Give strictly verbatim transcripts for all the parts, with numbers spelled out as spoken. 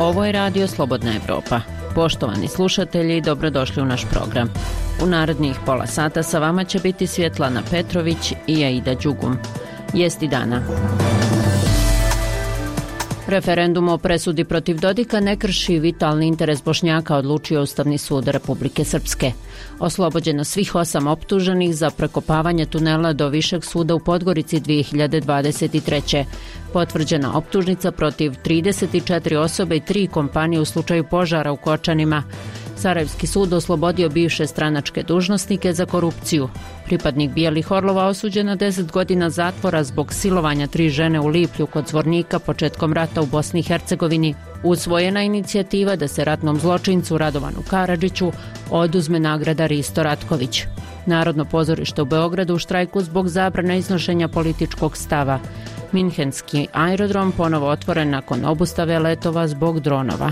Ovo je Radio Slobodna Evropa. Poštovani slušatelji, dobrodošli u naš program. U narednih pola sata sa vama će biti Svjetlana Petrović i Aida Đugum. Vijesti dana. Referendum o presudi protiv Dodika ne krši vitalni interes Bošnjaka, odlučio Ustavni sud Republike Srpske. Oslobođeno svih osam optuženih za prekopavanje tunela do Višeg suda u Podgorici dvije hiljade dvadeset treće. Potvrđena optužnica protiv trideset četiri osobe i tri kompanije u slučaju požara u Kočanima. Sarajevski sud oslobodio bivše stranačke dužnosnike za korupciju. Pripadnik Bijelih orlova osuđen na deset godina zatvora zbog silovanja tri žene u Liplju kod Zvornika početkom rata u Bosni i Hercegovini. Usvojena inicijativa da se ratnom zločincu Radovanu Karadžiću oduzme nagrada Risto Ratković. Narodno pozorište u Beogradu u štrajku zbog zabrane iznošenja političkog stava. Minhenski aerodrom ponovo otvoren nakon obustave letova zbog dronova.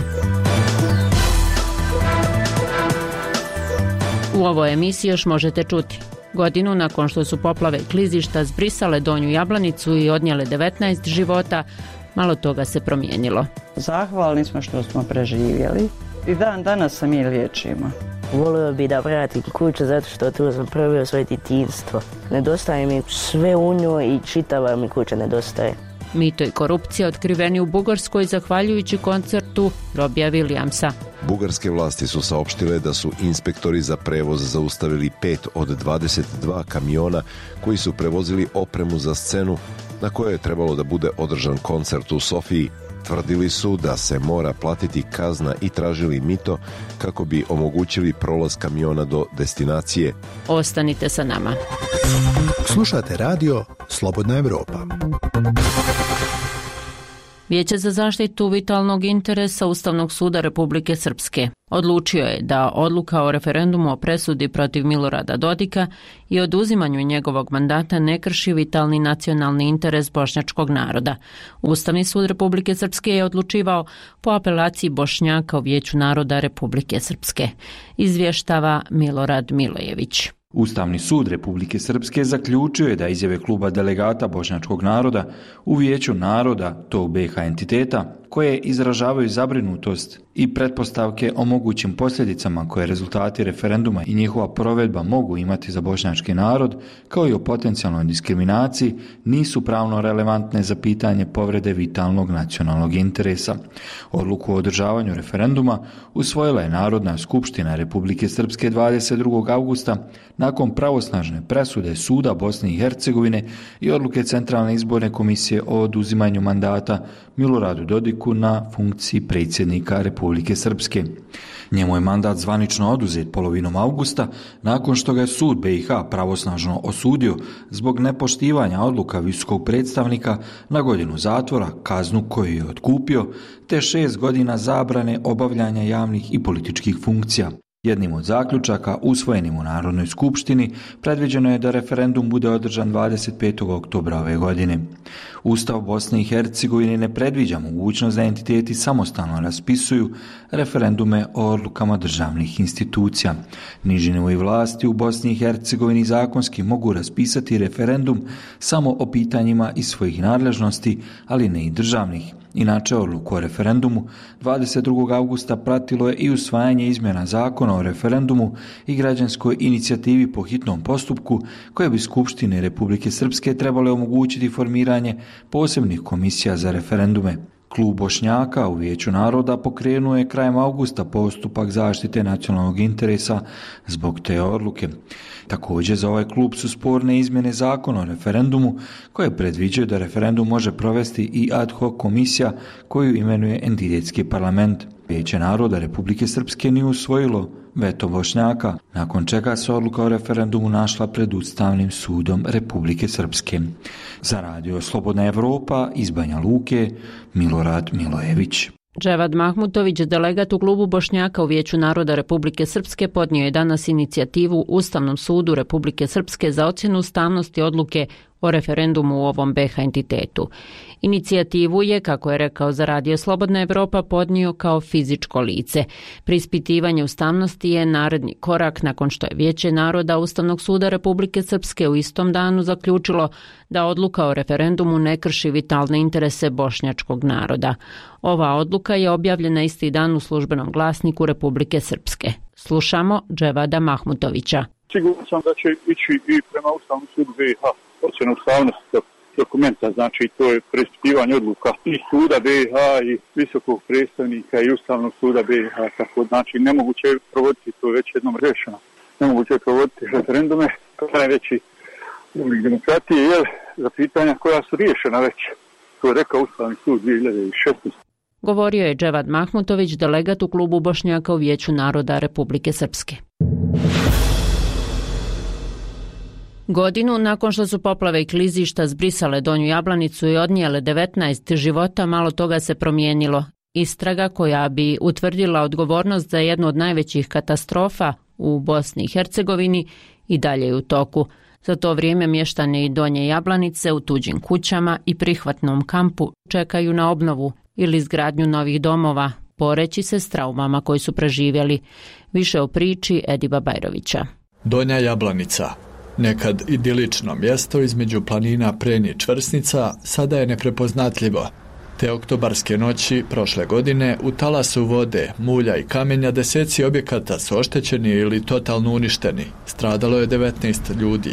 U ovoj emisiji još možete čuti. Godinu nakon što su poplave i klizišta zbrisale Donju Jablanicu i odnijele devetnaest života, malo toga se promijenilo. Zahvalni smo što smo preživjeli i dan danas se mi liječimo. Volio bi da vratim kuću zato što tu sam proveo svoje djetinjstvo. Nedostaje mi sve u njoj i čitava mi kuća nedostaje. Mito i korupcija otkriveni u Bugarskoj zahvaljujući koncertu Robija Williamsa. Bugarske vlasti su saopštile da su inspektori za prevoz zaustavili pet od dvadeset dva kamiona koji su prevozili opremu za scenu na kojoj je trebalo da bude održan koncert u Sofiji. Tvrdili su da se mora platiti kazna i tražili mito kako bi omogućili prolaz kamiona do destinacije. Ostanite sa nama. Slušate radio Slobodna Evropa. Vijeće za zaštitu vitalnog interesa Ustavnog suda Republike Srpske odlučio je da odluka o referendumu o presudi protiv Milorada Dodika i oduzimanju njegovog mandata ne krši vitalni nacionalni interes bošnjačkog naroda. Ustavni sud Republike Srpske je odlučivao po apelaciji Bošnjaka u Vijeću naroda Republike Srpske. Izvještava Milorad Milojević. Ustavni sud Republike Srpske zaključio je da izjave kluba delegata bošnjačkog naroda u Vijeću naroda tog B iH entiteta, koje izražavaju zabrinutost i pretpostavke o mogućim posljedicama koje rezultati referenduma i njihova provedba mogu imati za bošnjački narod, kao i o potencijalnoj diskriminaciji, nisu pravno relevantne za pitanje povrede vitalnog nacionalnog interesa. Odluku o održavanju referenduma usvojila je Narodna skupština Republike Srpske dvadeset drugog avgusta nakon pravosnažne presude Suda Bosne i Hercegovine i odluke Centralne izborne komisije o oduzimanju mandata Miloradu Dodiku na funkciji predsjednika Republike Srpske. Njemu je mandat zvanično oduzet polovinom avgusta nakon što ga je sud B iH pravosnažno osudio zbog nepoštivanja odluka visokog predstavnika na godinu zatvora, kaznu koju je otkupio, te šest godina zabrane obavljanja javnih i političkih funkcija. Jednim od zaključaka usvojenim u Narodnoj skupštini predviđeno je da referendum bude održan dvadeset petog oktobra ove godine. Ustav Bosne i Hercegovine ne predviđa mogućnost da entiteti samostalno raspisuju referendume o odlukama državnih institucija. Niži nivoji vlasti u Bosni i Hercegovini zakonski mogu raspisati referendum samo o pitanjima iz svojih nadležnosti, ali ne i državnih. Inače, odluku o referendumu dvadeset drugog avgusta pratilo je i usvajanje izmjena zakona o referendumu i građanskoj inicijativi po hitnom postupku, koje bi Skupštine Republike Srpske trebale omogućiti formiranje posebnih komisija za referendume. Klub Bošnjaka u Vijeću naroda pokrenuo je krajem avgusta postupak zaštite nacionalnog interesa zbog te odluke. Također za ovaj klub su sporne izmjene zakona o referendumu koje predviđaju da referendum može provesti i ad hoc komisija koju imenuje entitetski parlament. Vijeće naroda Republike Srpske nije usvojilo veto Bošnjaka, nakon čega se odluka o referendumu našla pred Ustavnim sudom Republike Srpske. Za radio Slobodna Evropa iz Banja Luke, Milorad Milojević. Dževad Mahmutović, delegat u klubu Bošnjaka u Vijeću naroda Republike Srpske, podnio je danas inicijativu Ustavnom sudu Republike Srpske za ocjenu ustavnosti odluke o referendumu u ovom be ha entitetu. Inicijativu je, kako je rekao za Radio Slobodna Evropa, podnio kao fizičko lice. Preispitivanje ustavnosti je naredni korak nakon što je Vijeće naroda Ustavnog suda Republike Srpske u istom danu zaključilo da odluka o referendumu ne krši vitalne interese bošnjačkog naroda. Ova odluka je objavljena isti dan u službenom glasniku Republike Srpske. Slušamo Dževada Mahmutovića. Siguran sam da će ići i prema Ustavnom sudu be ha ocjena ustavnosti dokumenta, znači to je preispitivanje odluka i suda be ha i visokog predstavnika i Ustavnog suda be ha, tako znači nemoguće je provoditi, to je već jednom rešeno, nemoguće je provoditi referendume, to je najveći oblik demokratije, jer za pitanja koja su riješena već, to je rekao Ustavni sud dvije hiljade šesnaeste. Govorio je Dževad Mahmutović, delegat u klubu Bošnjaka u Vijeću naroda Republike Srpske. Godinu nakon što su poplave i klizišta zbrisale Donju Jablanicu i odnijele devetnaest života, malo toga se promijenilo. Istraga koja bi utvrdila odgovornost za jednu od najvećih katastrofa u Bosni i Hercegovini i dalje je u toku. Za to vrijeme mještani Donje Jablanice u tuđim kućama i prihvatnom kampu čekaju na obnovu ili izgradnju novih domova, boreći se s traumama koji su preživjeli. Više o priči Ediba Bajrovića. Donja Jablanica, nekad idilično mjesto između planina Prenj i Čvrsnica, sada je neprepoznatljivo. Te oktobarske noći prošle godine u talasu vode, mulja i kamenja deseci objekata su oštećeni ili totalno uništeni. Stradalo je devetnaest ljudi.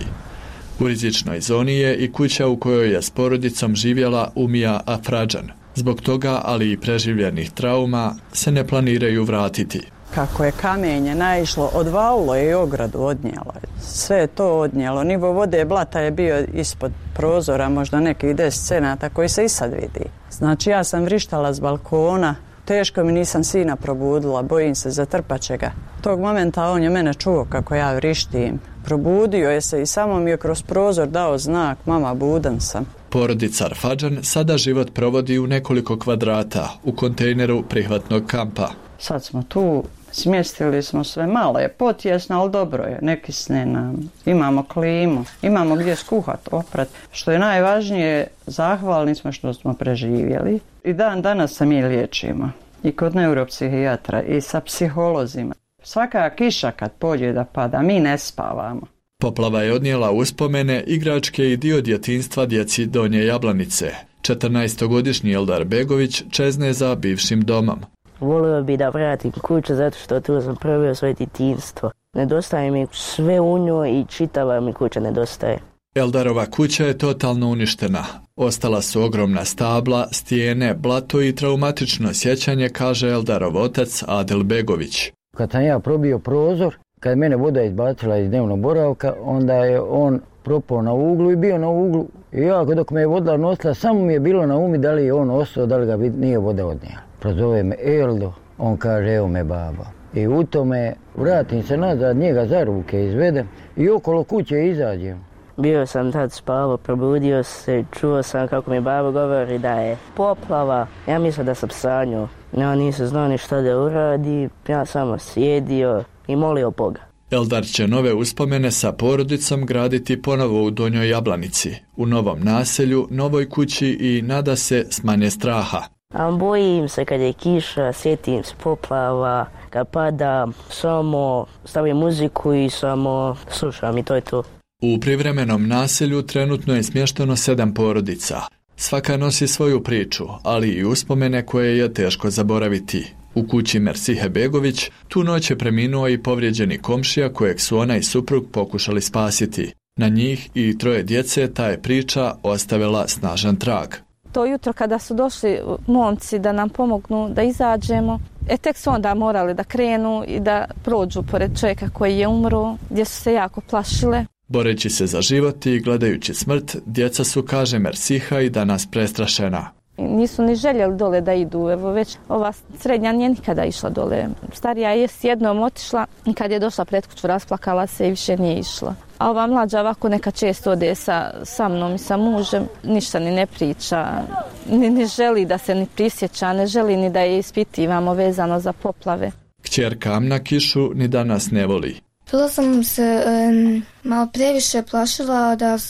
U rizičnoj zoni je i kuća u kojoj je s porodicom živjela Umija Afrađan. Zbog toga, ali i preživljenih trauma, se ne planiraju vratiti. Kako je kamenje naišlo, odvalilo je i ogradu, odnijelo. Sve je to odnijelo. Nivo vode blata je bio ispod prozora, možda nekih deset cenata koji se i sad vidi. Znači ja sam vrištala s balkona, teško mi, nisam sina probudila, bojim se, zatrpat će ga. Tog momenta on je mene čuo kako ja vrištim. Probudio je se i samo mi je kroz prozor dao znak, mama, budan sam. Porodica Arfadžan sada život provodi u nekoliko kvadrata, u kontejneru prihvatnog kampa. Sad smo tu, smjestili smo sve, malo je potjesno, ali dobro je, ne kisne nam. Imamo klimu, imamo gdje skuhat, oprat. Što je najvažnije, zahvalni smo što smo preživjeli. I dan danas se mi liječimo. I kod neuropsihijatra, i sa psiholozima. Svaka kiša kad pođe da pada, mi ne spavamo. Poplava je odnijela uspomene, igračke i dio djetinjstva djeci Donje Jablanice. četrnaestogodišnji Eldar Begović čezne za bivšim domom. Volio bi da vratim kuću zato što tu sam proveo svoje djetinjstvo. Nedostaje mi sve u njoj i čitava mi kuća nedostaje. Eldarova kuća je totalno uništena. Ostala su ogromna stabla, stijene, blato i traumatično sjećanje, kaže Eldarov otac Adel Begović. Kad sam ja probio prozor, kad je mene voda izbacila iz dnevnog boravka, onda je on propao na uglu i bio na uglu. I ja, dok me je voda nosila, samo mi je bilo na umi da li je on ostao, da li ga nije voda odnijela. Prozove me Eldo, on kaže evo me baba. I u tome vratim se nazad, njega za ruke izvedem i okolo kuće izađem. Bio sam tad spavao, probudio se, čuo sam kako mi baba govori da je poplava. Ja mislim da sam sanjao. Ja nisam znao ni šta da uradi, ja samo sjedio i molio Boga. Eldar će nove uspomene sa porodicom graditi ponovo u Donjoj Jablanici, u novom naselju, novoj kući i nada se s manje straha. A bojim se kad je kiša, sjetim se poplava, kad pada, samo stavim muziku i samo slušam i to je to. U privremenom naselju trenutno je smješteno sedam porodica. Svaka nosi svoju priču, ali i uspomene koje je teško zaboraviti. U kući Mersihe Begović tu noć je preminuo i povrijeđeni komšija kojeg su ona i suprug pokušali spasiti. Na njih i troje djece ta je priča ostavila snažan trag. To jutro kada su došli momci da nam pomognu da izađemo, e tek su onda morali da krenu i da prođu pored čovjeka koji je umro, gdje su se jako plašile. Boreći se za život i gledajući smrt, djeca su, kaže Mersiha, i danas prestrašena. Nisu ni željeli dole da idu, evo već ova srednja nije nikada išla dole. Starija je s jednom otišla i kad je došla pred kuću rasplakala se i više nije išla. A ova mlađa ovako neka često ode sa, sa mnom i sa mužem, ništa ni ne priča, ni ne želi da se ni prisjeća, ne želi ni da je ispitivamo vezano za poplave. Kćerka Amna kišu ni danas ne voli. Bila sam se um, malo previše plašila da sam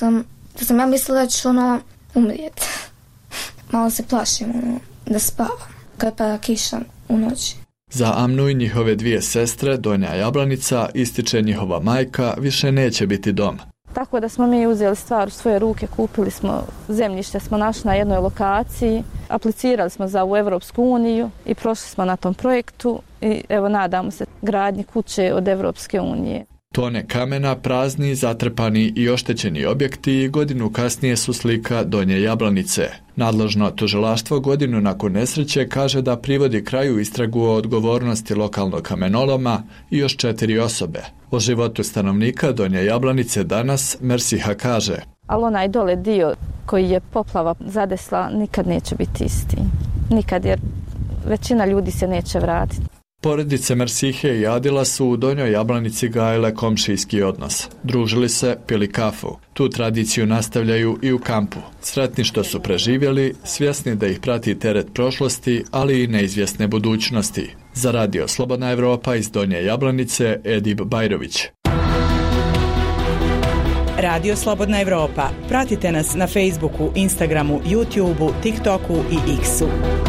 Da sam ja mislila da ću ono umrijeti. Malo se plašim ono, da spavam kad pada kiša u noći. Za Amnu i njihove dvije sestre, Donja Jablanica, ističe njihova majka, više neće biti dom. Tako da smo mi uzeli stvar u svoje ruke, kupili smo zemljište, smo našli na jednoj lokaciji, aplicirali smo za u Evropsku uniju i prošli smo na tom projektu i evo nadamo se gradnji kuće od Evropske unije. Tone kamena, prazni, zatrpani i oštećeni objekti godinu kasnije su slika Donje Jablanice. Nadležno tužilaštvo godinu nakon nesreće kaže da privodi kraju istragu o odgovornosti lokalnog kamenoloma i još četiri osobe. O životu stanovnika Donje Jablanice danas Mersiha kaže: ali onaj dole dio koji je poplava zadesla nikad neće biti isti. Nikad, jer većina ljudi se neće vratiti. Porodice Mersihe i Adila su u Donjoj Jablanici gajile komšijski odnos. Družili se, pili kafu. Tu tradiciju nastavljaju i u kampu. Sretni što su preživjeli, svjesni da ih prati teret prošlosti, ali i neizvjesne budućnosti. Za Radio Slobodna Evropa iz Donje Jablanice, Edib Bajrović. Radio Slobodna Evropa. Pratite nas na Facebooku, Instagramu, YouTubeu, TikToku i X-u.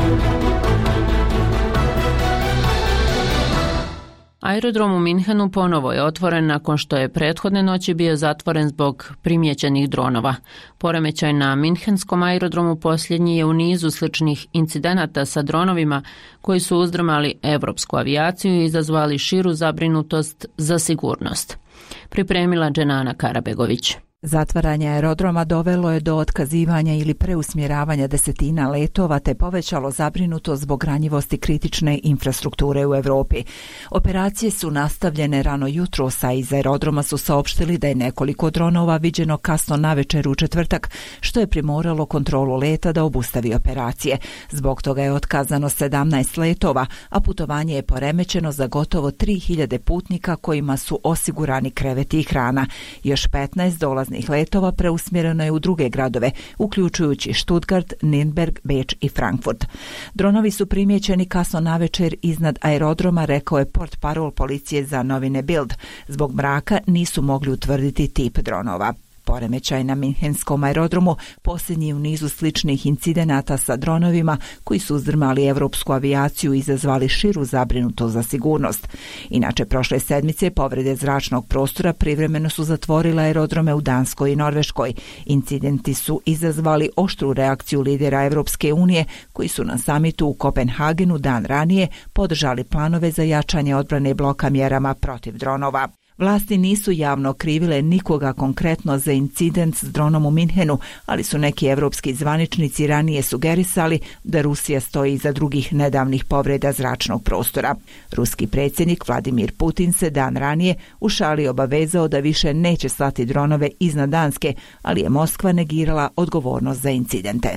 Aerodrom u Minhenu ponovo je otvoren nakon što je prethodne noći bio zatvoren zbog primijećenih dronova. Poremećaj na Minhenskom aerodromu posljednji je u nizu sličnih incidenata sa dronovima koji su uzdrmali evropsku avijaciju i izazvali širu zabrinutost za sigurnost. Pripremila Dženana Karabegović. Zatvaranje aerodroma dovelo je do otkazivanja ili preusmjeravanja desetina letova te povećalo zabrinutost zbog ranjivosti kritične infrastrukture u Europi. Operacije su nastavljene rano jutros, a iz aerodroma su saopštili da je nekoliko dronova viđeno kasno navečer u četvrtak, što je primoralo kontrolu leta da obustavi operacije. Zbog toga je otkazano sedamnaest letova, a putovanje je poremećeno za gotovo tri hiljade putnika kojima su osigurani kreveti i hrana. Još petnaest dolaznih letova preusmjereno je u druge gradove, uključujući Stuttgart, Nürnberg, Beč i Frankfurt. Dronovi su primijećeni kasno navečer iznad aerodroma, rekao je portparol policije za novine Bild. Zbog mraka nisu mogli utvrditi tip dronova. Poremećaj na Minhenskom aerodromu posljednji u nizu sličnih incidenata sa dronovima koji su uzdrmali evropsku avijaciju i izazvali širu zabrinutost za sigurnost. Inače, prošle sedmice povrede zračnog prostora privremeno su zatvorile aerodrome u Danskoj i Norveškoj. Incidenti su izazvali oštru reakciju lidera Evropske unije koji su na samitu u Kopenhagenu dan ranije podržali planove za jačanje odbrane bloka mjerama protiv dronova. Vlasti nisu javno okrivile nikoga konkretno za incident s dronom u Minhenu, ali su neki evropski zvaničnici ranije sugerisali da Rusija stoji iza drugih nedavnih povreda zračnog prostora. Ruski predsjednik Vladimir Putin se dan ranije u šali obavezao da više neće slati dronove iznad Danske, ali je Moskva negirala odgovornost za incidente.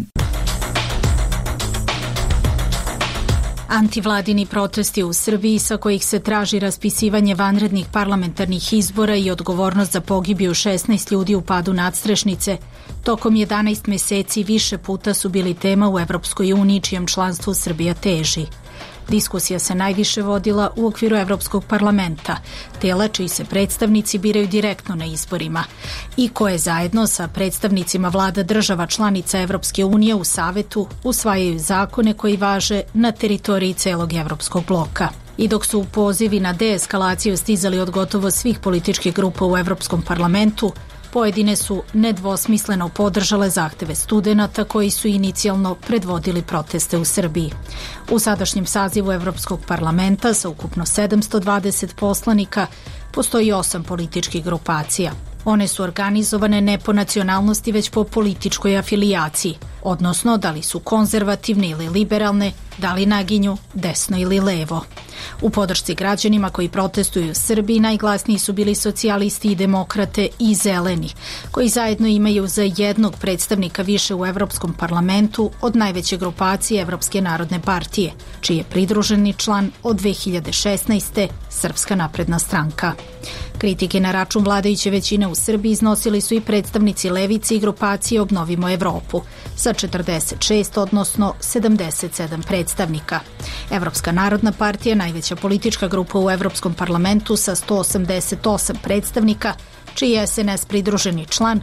Antivladini protesti u Srbiji sa kojih se traži raspisivanje vanrednih parlamentarnih izbora i odgovornost za pogibiju šesnaest ljudi u padu nadstrešnice, tokom jedanaest mjeseci više puta su bili tema u Evropskoj uniji čijem članstvu Srbija teži. Diskusija se najviše vodila u okviru Evropskog parlamenta, tela čiji se predstavnici biraju direktno na izborima i koje zajedno sa predstavnicima vlada država članica Evropske unije u Savetu usvajaju zakone koji važe na teritoriji celog Evropskog bloka. I dok su pozivi na deeskalaciju stizali od gotovo svih političkih grupa u Evropskom parlamentu, pojedine su nedvosmisleno podržale zahteve studenata koji su inicijalno predvodili proteste u Srbiji. U sadašnjem sazivu Evropskog parlamenta sa ukupno sedamsto dvadeset poslanika postoji osam političkih grupacija. One su organizovane ne po nacionalnosti već po političkoj afilijaciji, odnosno da li su konzervativne ili liberalne, da li naginju desno ili levo. U podršci građanima koji protestuju u Srbiji najglasniji su bili socijalisti i demokrate i zeleni, koji zajedno imaju za jednog predstavnika više u Evropskom parlamentu od najveće grupacije Evropske narodne partije, čiji je pridruženi član od dve hiljade šesnaeste. Srpska napredna stranka. Kritike na račun vladajuće većine u Srbiji iznosili su i predstavnici levice i grupacije Obnovimo Evropu sa četrdeset šest, odnosno sedamdeset sedam predstavnika. Evropska narodna partija, najveća politička grupa u Evropskom parlamentu sa sto osamdeset osam predstavnika, čiji je S N S pridruženi član,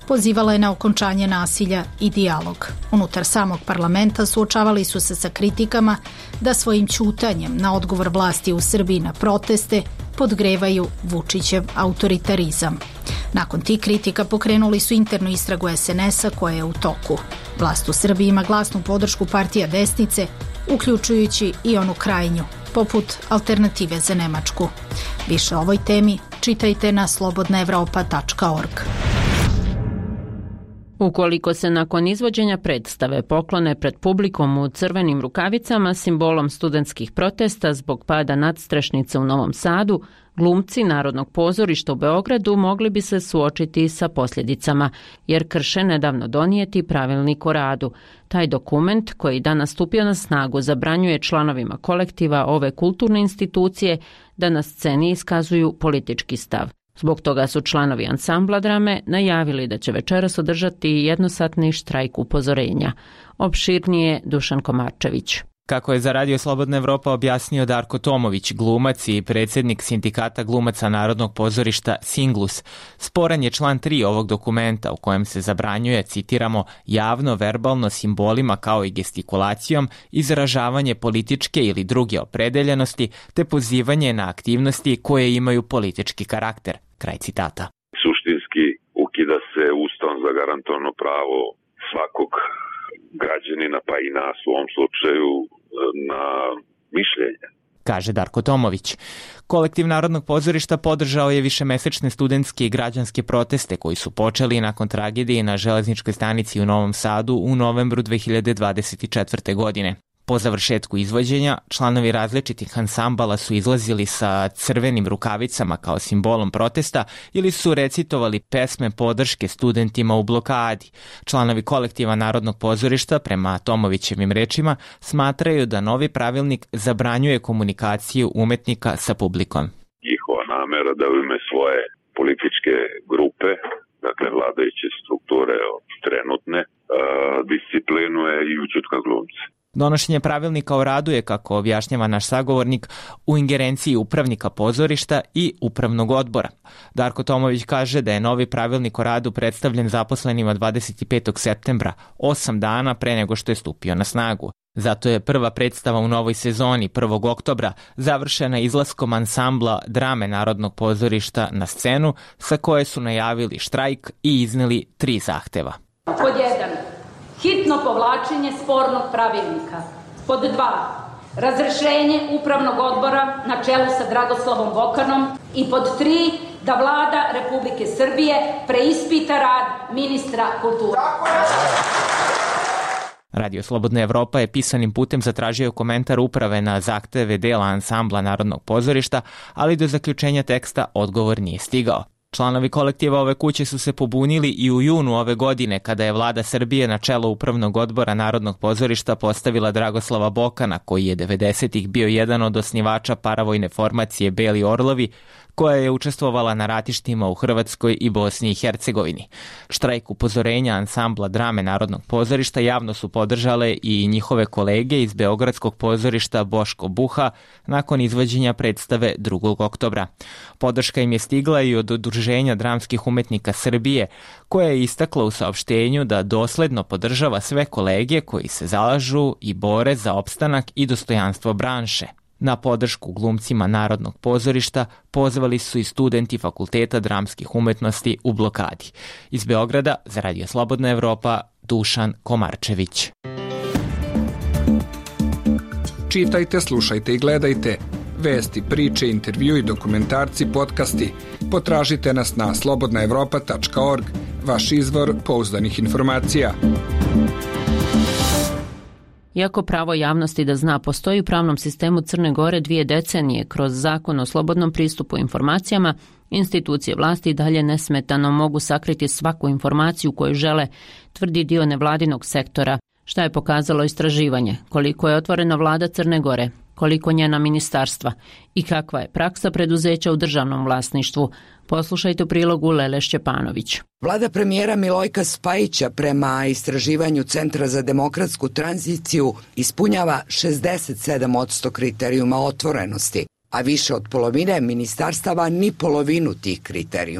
Pozivala je na okončanje nasilja i dijalog. Unutar samog parlamenta suočavali su se sa kritikama da svojim ćutanjem na odgovor vlasti u Srbiji na proteste podgrevaju Vučićev autoritarizam. Nakon tih kritika pokrenuli su internu istragu es en es a koja je u toku. Vlast u Srbiji ima glasnu podršku partija desnice, uključujući i onu krajnju, poput Alternative za Nemačku. Više o ovoj temi čitajte na slobodna evropa tačka org. Ukoliko se nakon izvođenja predstave poklone pred publikom u crvenim rukavicama, simbolom studentskih protesta zbog pada nadstrešnice u Novom Sadu, glumci Narodnog pozorišta u Beogradu mogli bi se suočiti sa posljedicama, jer krše nedavno donijeti pravilnik o radu. Taj dokument, koji danas stupio na snagu, zabranjuje članovima kolektiva ove kulturne institucije da na sceni iskazuju politički stav. Zbog toga su članovi ansambla drame najavili da će večeras održati jednosatni štrajk upozorenja. Opširnije Dušan Komarčević. Kako je za Radio Slobodna Evropa objasnio Darko Tomović, glumac i predsjednik sindikata glumaca Narodnog pozorišta Singlus, sporan je član tri ovog dokumenta u kojem se zabranjuje, citiramo, javno, verbalno, simbolima kao i gestikulacijom, izražavanje političke ili druge opredeljenosti te pozivanje na aktivnosti koje imaju politički karakter. Kraj citata. Suštinski ukida se Ustavom zagarantovano pravo svakog građanina, pa i nas u ovom slučaju, na mišljenje, kaže Darko Tomović. Kolektiv Narodnog pozorišta podržao je višemesečne studentske i građanske proteste koji su počeli nakon tragedije na železničkoj stanici u Novom Sadu u novembru dve hiljade dvadeset četvrte. godine. Po završetku izvođenja, članovi različitih ansambala su izlazili sa crvenim rukavicama kao simbolom protesta ili su recitovali pesme podrške studentima u blokadi. Članovi kolektiva Narodnog pozorišta, prema Tomovićevim rečima, smatraju da novi pravilnik zabranjuje komunikaciju umetnika sa publikom. Njihova namera da u ime svoje političke grupe, dakle vladajuće strukture trenutne, disciplinuje i ućutka glumce. Donošenje pravilnika o radu je, kako objašnjava naš sagovornik, u ingerenciji upravnika pozorišta i upravnog odbora. Darko Tomović kaže da je novi pravilnik o radu predstavljen zaposlenima dvadeset petog septembra, osam dana pre nego što je stupio na snagu. Zato je prva predstava u novoj sezoni prvog oktobra završena izlaskom ansambla drame Narodnog pozorišta na scenu, sa koje su najavili štrajk i izneli tri zahteva. Pod jedan. Hitno povlačenje spornog pravilnika. Pod dva. Razrešenje upravnog odbora na čelu sa Dragoslavom Vokanom. I pod tri. Da vlada Republike Srbije preispita rad ministra kulture. Radio Slobodna Evropa je pisanim putem zatražio komentar uprave na zahteve dela ansambla Narodnog pozorišta, ali do zaključenja teksta odgovor nije stigao. Članovi kolektiva ove kuće su se pobunili i u junu ove godine kada je vlada Srbije na čelo upravnog odbora Narodnog pozorišta postavila Dragoslava Bokana, koji je devedesetih bio jedan od osnivača paravojne formacije Beli Orlovi, koja je učestvovala na ratištima u Hrvatskoj i Bosni i Hercegovini. Štrajk upozorenja ansambla drame Narodnog pozorišta javno su podržale i njihove kolege iz Beogradskog pozorišta Boško Buha nakon izvođenja predstave drugog oktobra. Podrška im je stigla i od Udruženja dramskih umetnika Srbije, koja je istakla u saopštenju da dosledno podržava sve kolege koji se zalažu i bore za opstanak i dostojanstvo branše. Na podršku glumcima Narodnog pozorišta pozvali su i studenti Fakulteta dramskih umetnosti u blokadi. Iz Beograda za Radio Slobodna Evropa, Dušan Komarčević. Čitajte, slušajte i gledajte vesti, priče, intervju i dokumentarci, podcasti. Potražite nas na slobodna evropa tačka org, vaš izvor pouzdanih informacija. Iako pravo javnosti da zna postoji u pravnom sistemu Crne Gore dvije decenije kroz zakon o slobodnom pristupu informacijama, institucije vlasti dalje nesmetano mogu sakriti svaku informaciju koju žele, tvrdi dio nevladinog sektora. Šta je pokazalo istraživanje? Koliko je otvorena vlada Crne Gore? Koliko njena ministarstva? I kakva je praksa preduzeća u državnom vlasništvu? Poslušajte u prilogu Lele Šćepanović. Vlada premijera Milojka Spajića prema istraživanju Centra za demokratsku tranziciju ispunjava šezdeset sedam posto kriterijuma otvorenosti, a više od polovine ministarstava ni polovinu tih kriterijuma.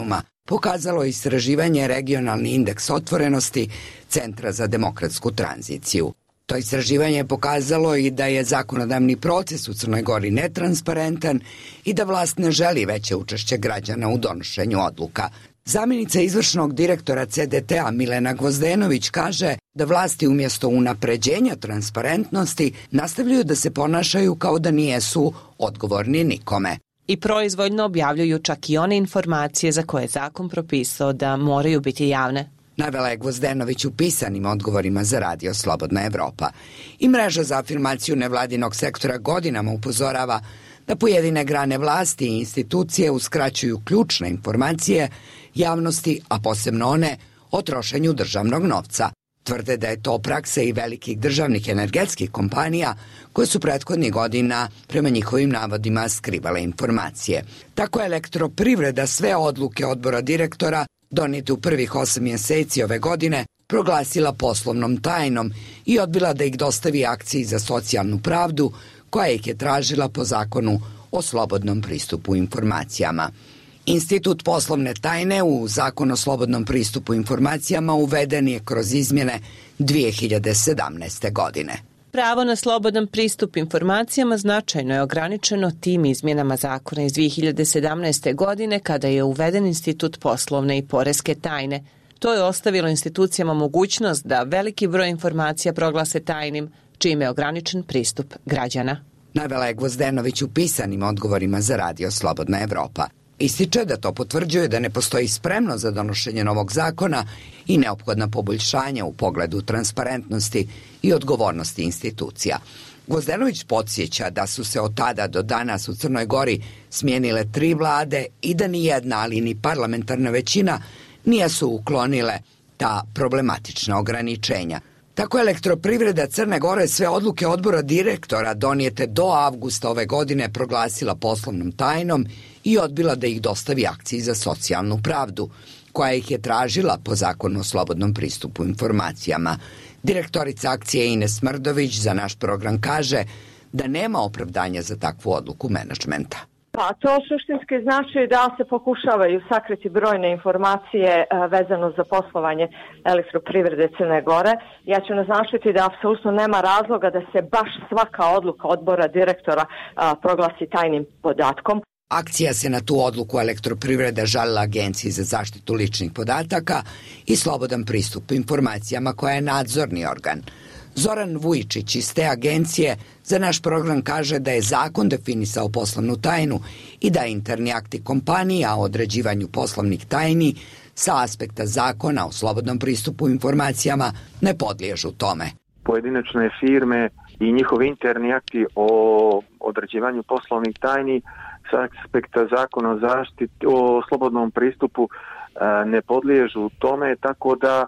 pokazalo istraživanje Regionalni indeks otvorenosti Centra za demokratsku tranziciju. To istraživanje je pokazalo i da je zakonodavni proces u Crnoj Gori netransparentan i da vlast ne želi veće učešće građana u donošenju odluka. Zamjenica izvršnog direktora C D T-a Milena Gvozdenović kaže da vlasti umjesto unapređenja transparentnosti nastavljaju da se ponašaju kao da nijesu odgovorni nikome. I proizvoljno objavljuju čak i one informacije za koje je zakon propisao da moraju biti javne. Navela je Gvozdenović u pisanim odgovorima za radio Slobodna Evropa. I mreža za afirmaciju nevladinog sektora godinama upozorava da pojedine grane vlasti i institucije uskraćuju ključne informacije javnosti, a posebno one o trošenju državnog novca. Tvrde da je to praksa i velikih državnih energetskih kompanija koje su prethodnih godina prema njihovim navodima skrivale informacije. Tako je Elektroprivreda sve odluke odbora direktora donijete u prvih osam mjeseci ove godine proglasila poslovnom tajnom i odbila da ih dostavi Akciji za socijalnu pravdu koja ih je tražila po zakonu o slobodnom pristupu informacijama. Institut poslovne tajne u Zakon o slobodnom pristupu informacijama uveden je kroz izmjene dvije hiljade sedamnaeste. godine. Pravo na slobodan pristup informacijama značajno je ograničeno tim izmjenama zakona iz dvije hiljade sedamnaeste. godine kada je uveden institut poslovne i poreske tajne. To je ostavilo institucijama mogućnost da veliki broj informacija proglase tajnim, čime je ograničen pristup građana. Navela je Gvozdenović u pisanim odgovorima za radio Slobodna Evropa. Ističe da to potvrđuje da ne postoji spremno za donošenje novog zakona i neophodna poboljšanja u pogledu transparentnosti i odgovornosti institucija. Gvozdenović podsjeća da su se od tada do danas u Crnoj Gori smijenile tri vlade i da ni jedna, ali ni parlamentarna većina nisu uklonile ta problematična ograničenja. Tako je Elektroprivreda Crne Gore sve odluke odbora direktora donijete do avgusta ove godine proglasila poslovnom tajnom i odbila da ih dostavi Akciji za socijalnu pravdu, koja ih je tražila po zakonu o slobodnom pristupu informacijama. Direktorica akcije Ines Mrdović za naš program kaže da nema opravdanja za takvu odluku menadžmenta. Pa to suštinski znači da se pokušavaju sakriti brojne informacije vezano za poslovanje Elektroprivrede Crne Gore. Ja ću naznačiti da apsolutno nema razloga da se baš svaka odluka odbora direktora proglasi tajnim podatkom. Akcija se na tu odluku Elektroprivrede žalila Agenciji za zaštitu ličnih podataka i slobodan pristup informacijama koja je nadzorni organ. Zoran Vujičić iz te agencije za naš program kaže da je zakon definisao poslovnu tajnu i da interni akti kompanija o određivanju poslovnih tajni sa aspekta zakona o slobodnom pristupu informacijama ne podliježu tome. Pojedinačne firme i njihovi interni akti o određivanju poslovnih tajni sa aspekta zakona o zaštiti, o slobodnom pristupu ne podliježu tome, tako da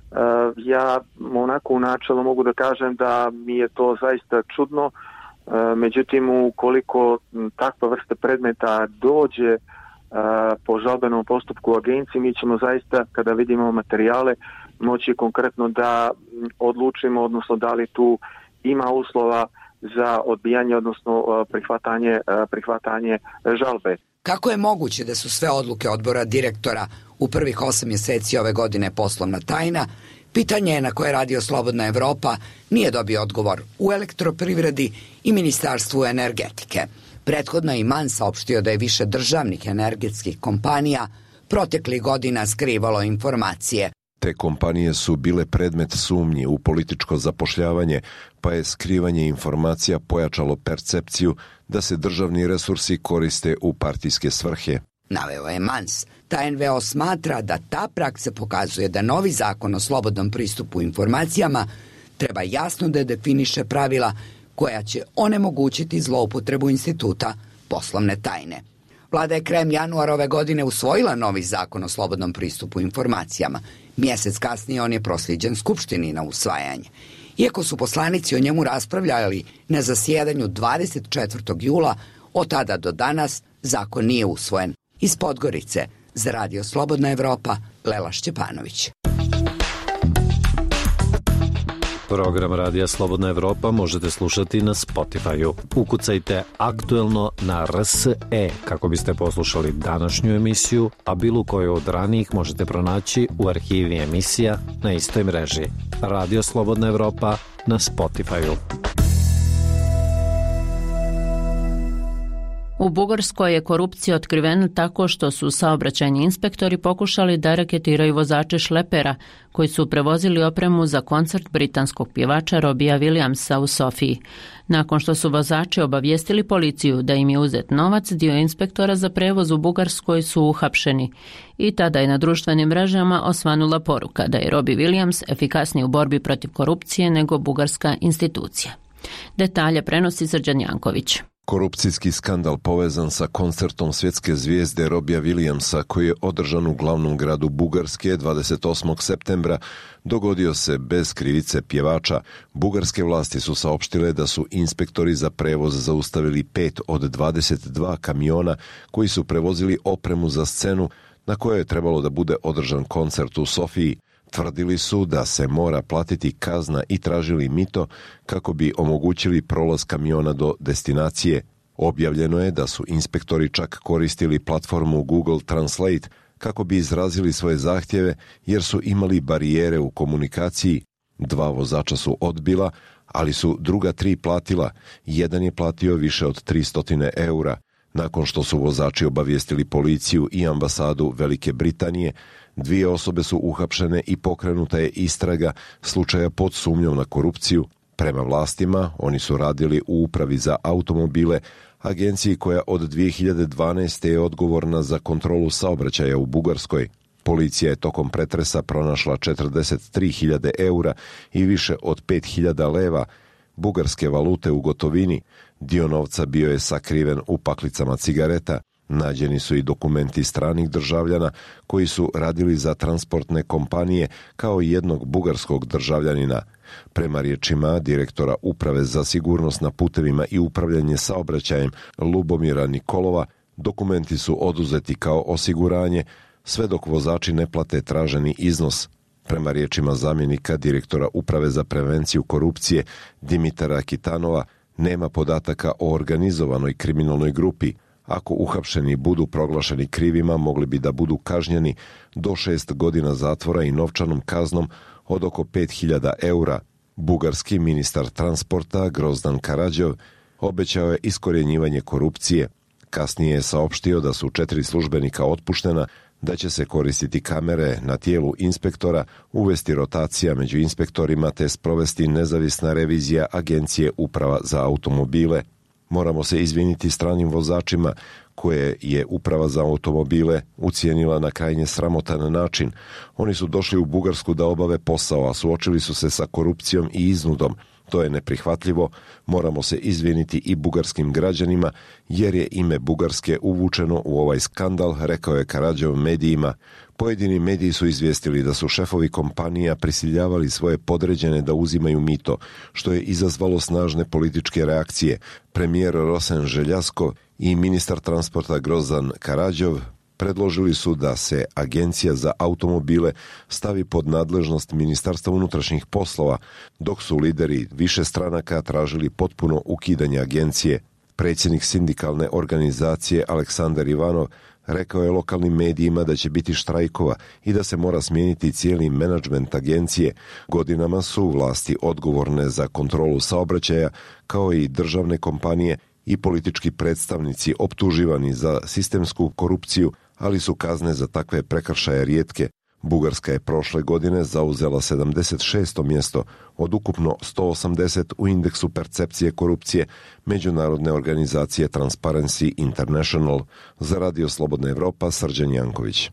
ja onako u načelu mogu da kažem da mi je to zaista čudno, međutim ukoliko takva vrsta predmeta dođe po žalbenom postupku u agenciji, mi ćemo zaista kada vidimo materijale moći konkretno da odlučimo, odnosno da li tu ima uslova za odbijanje, odnosno prihvatanje, prihvatanje žalbe. Kako je moguće da su sve odluke odbora direktora u prvih osam mjeseci ove godine poslovna tajna? Pitanje je na koje Radio Slobodna Evropa nije dobio odgovor u Elektroprivredi i Ministarstvu energetike. Prethodno je i Man saopštio da je više državnih energetskih kompanija proteklih godina skrivalo informacije. Te kompanije su bile predmet sumnji u političko zapošljavanje, pa je skrivanje informacija pojačalo percepciju da se državni resursi koriste u partijske svrhe. Naveo je Mans. Ta N V O smatra da ta praksa pokazuje da novi zakon o slobodnom pristupu informacijama treba jasno da definiše pravila koja će onemogućiti zloupotrebu instituta poslovne tajne. Vlada je krajem januara ove godine usvojila novi zakon o slobodnom pristupu informacijama. Mjesec kasnije on je proslijeđen Skupštini na usvajanje. Iako su poslanici o njemu raspravljali na zasjedanju dvadeset četvrtog jula, od tada do danas zakon nije usvojen. Iz Podgorice za Radio Slobodna Evropa, Lela Šćepanović. Program Radija Slobodna Evropa možete slušati na Spotify-u. Ukucajte aktuelno na R S E kako biste poslušali današnju emisiju, a bilo koju od ranijih možete pronaći u arhivi emisija na istoj mreži. Radio Slobodna Evropa na Spotify-u. U Bugarskoj je korupcija otkrivena tako što su saobraćajni inspektori pokušali da raketiraju vozače šlepera koji su prevozili opremu za koncert britanskog pjevača Robija Williamsa u Sofiji. Nakon što su vozači obavijestili policiju da im je uzet novac, dio inspektora za prevoz u Bugarskoj su uhapšeni. I tada je na društvenim mrežama osvanula poruka da je Robbie Williams efikasniji u borbi protiv korupcije nego bugarska institucija. Detalje prenosi Srđan Janković. Korupcijski skandal povezan sa koncertom svjetske zvijezde Robija Williamsa koji je održan u glavnom gradu Bugarske dvadeset osmog septembra dogodio se bez krivice pjevača. Bugarske vlasti su saopštile da su inspektori za prevoz zaustavili pet od dvadeset dva kamiona koji su prevozili opremu za scenu na kojoj je trebalo da bude održan koncert u Sofiji. Tvrdili su da se mora platiti kazna i tražili mito kako bi omogućili prolaz kamiona do destinacije. Objavljeno je da su inspektori čak koristili platformu Google Translate kako bi izrazili svoje zahtjeve jer su imali barijere u komunikaciji. Dva vozača su odbila, ali su druga tri platila. Jedan je platio više od tristo eura. Nakon što su vozači obavijestili policiju i ambasadu Velike Britanije, dvije osobe su uhapšene i pokrenuta je istraga slučaja pod sumnjom na korupciju. Prema vlastima, oni su radili u upravi za automobile, agenciji koja od dvije hiljade dvanaeste. je odgovorna za kontrolu saobraćaja u Bugarskoj. Policija je tokom pretresa pronašla četrdeset tri hiljade eura i više od pet hiljada leva, bugarske valute u gotovini. Dio novca bio je sakriven u paklicama cigareta. Nađeni su i dokumenti stranih državljana koji su radili za transportne kompanije kao i jednog bugarskog državljanina. Prema riječima direktora Uprave za sigurnost na putevima i upravljanje saobraćajem Lubomira Nikolova, dokumenti su oduzeti kao osiguranje sve dok vozači ne plate traženi iznos. Prema riječima zamjenika direktora Uprave za prevenciju korupcije Dimitara Kitanova, nema podataka o organizovanoj kriminalnoj grupi. Ako uhapšeni budu proglašeni krivima, mogli bi da budu kažnjeni do šest godina zatvora i novčanom kaznom od oko pet hiljada eura. Bugarski ministar transporta Grozdan Karadžov obećao je iskorjenjivanje korupcije. Kasnije je saopštio da su četiri službenika otpuštena, da će se koristiti kamere na tijelu inspektora, uvesti rotacija među inspektorima te sprovesti nezavisna revizija agencije Uprava za automobile. Moramo se izviniti stranim vozačima koje je Uprava za automobile ucijenila na krajnje sramotan način. Oni su došli u Bugarsku da obave posao, a suočili su se sa korupcijom i iznudom. To je neprihvatljivo. Moramo se izviniti i bugarskim građanima jer je ime Bugarske uvučeno u ovaj skandal, rekao je Karadžov medijima. Pojedini mediji su izvijestili da su šefovi kompanija prisiljavali svoje podređene da uzimaju mito, što je izazvalo snažne političke reakcije. Premijer Rosen Željasko i ministar transporta Grozdan Karadžov predložili su da se Agencija za automobile stavi pod nadležnost Ministarstva unutrašnjih poslova, dok su lideri više stranaka tražili potpuno ukidanje agencije. Predsjednik sindikalne organizacije Aleksandar Ivanov rekao je lokalnim medijima da će biti štrajkova i da se mora smijeniti cijeli menadžment agencije. Godinama su vlasti odgovorne za kontrolu saobraćaja, kao i državne kompanije i politički predstavnici optuživani za sistemsku korupciju, ali su kazne za takve prekršaje rijetke. Bugarska je prošle godine zauzela sedamdeset šesto mjesto od ukupno sto osamdeset u indeksu percepcije korupcije međunarodne organizacije Transparency International. Za Radio Slobodna Evropa, Srđan Janković.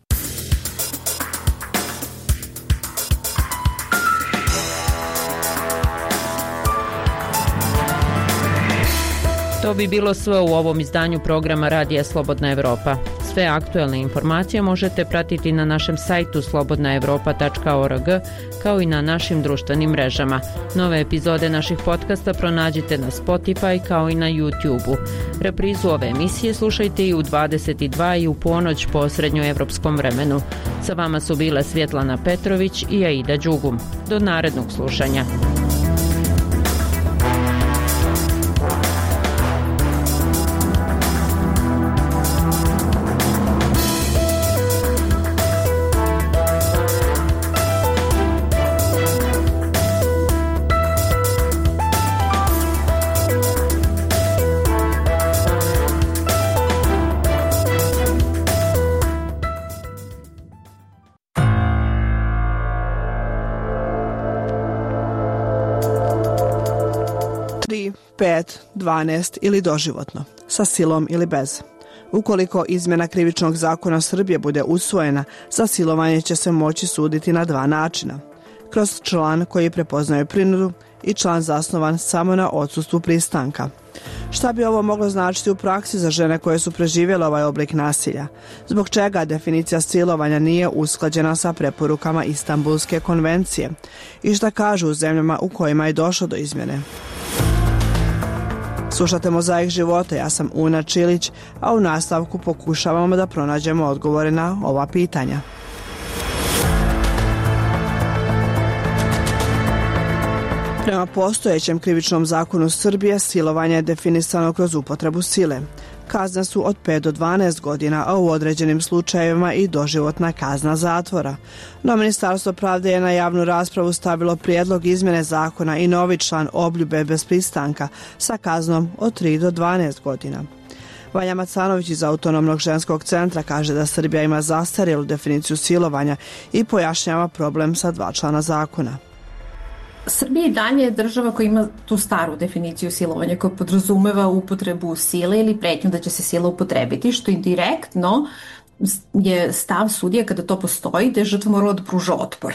To bi bilo sve u ovom izdanju programa Radija Slobodna Evropa. Sve aktuelne informacije možete pratiti na našem sajtu slobodna evropa tačka org kao i na našim društvenim mrežama. Nove epizode naših podcasta pronađite na Spotify kao i na YouTube-u. Reprizu ove emisije slušajte i u dvadeset dva i u ponoć po srednjoevropskom vremenu. Sa vama su bile Svjetlana Petrović i Aida Đugum. Do narednog slušanja. pet, dvanaest ili doživotno, sa silom ili bez. Ukoliko izmjena krivičnog zakona Srbije bude usvojena, za silovanje će se moći suditi na dva načina. Kroz član koji prepoznaje prinudu i član zasnovan samo na odsustvu pristanka. Šta bi ovo moglo značiti u praksi za žene koje su preživjele ovaj oblik nasilja? Zbog čega definicija silovanja nije usklađena sa preporukama Istanbulske konvencije? I šta kažu u zemljama u kojima je došlo do izmjene? Slušate Mozaik života, ja sam Una Čilić, a u nastavku pokušavamo da pronađemo odgovore na ova pitanja. Prema postojećem krivičnom zakonu Srbije, silovanje je definisano kroz upotrebu sile. Kazne su od pet do dvanaest godina, a u određenim slučajevima i doživotna kazna zatvora. No Ministarstvo pravde je na javnu raspravu stavilo prijedlog izmjene zakona i novi član obljube bez pristanka sa kaznom od tri do dvanaest godina. Vanja Macanović iz Autonomnog ženskog centra kaže da Srbija ima zastarjelu definiciju silovanja i pojašnjava problem sa dva člana zakona. Srbija i dalje je država koja ima tu staru definiciju silovanja koja podrazumeva upotrebu sile ili pretnju da će se sila upotrebiti, što indirektno je stav sudija kada to postoji da je žrtva morala da pruža otpor.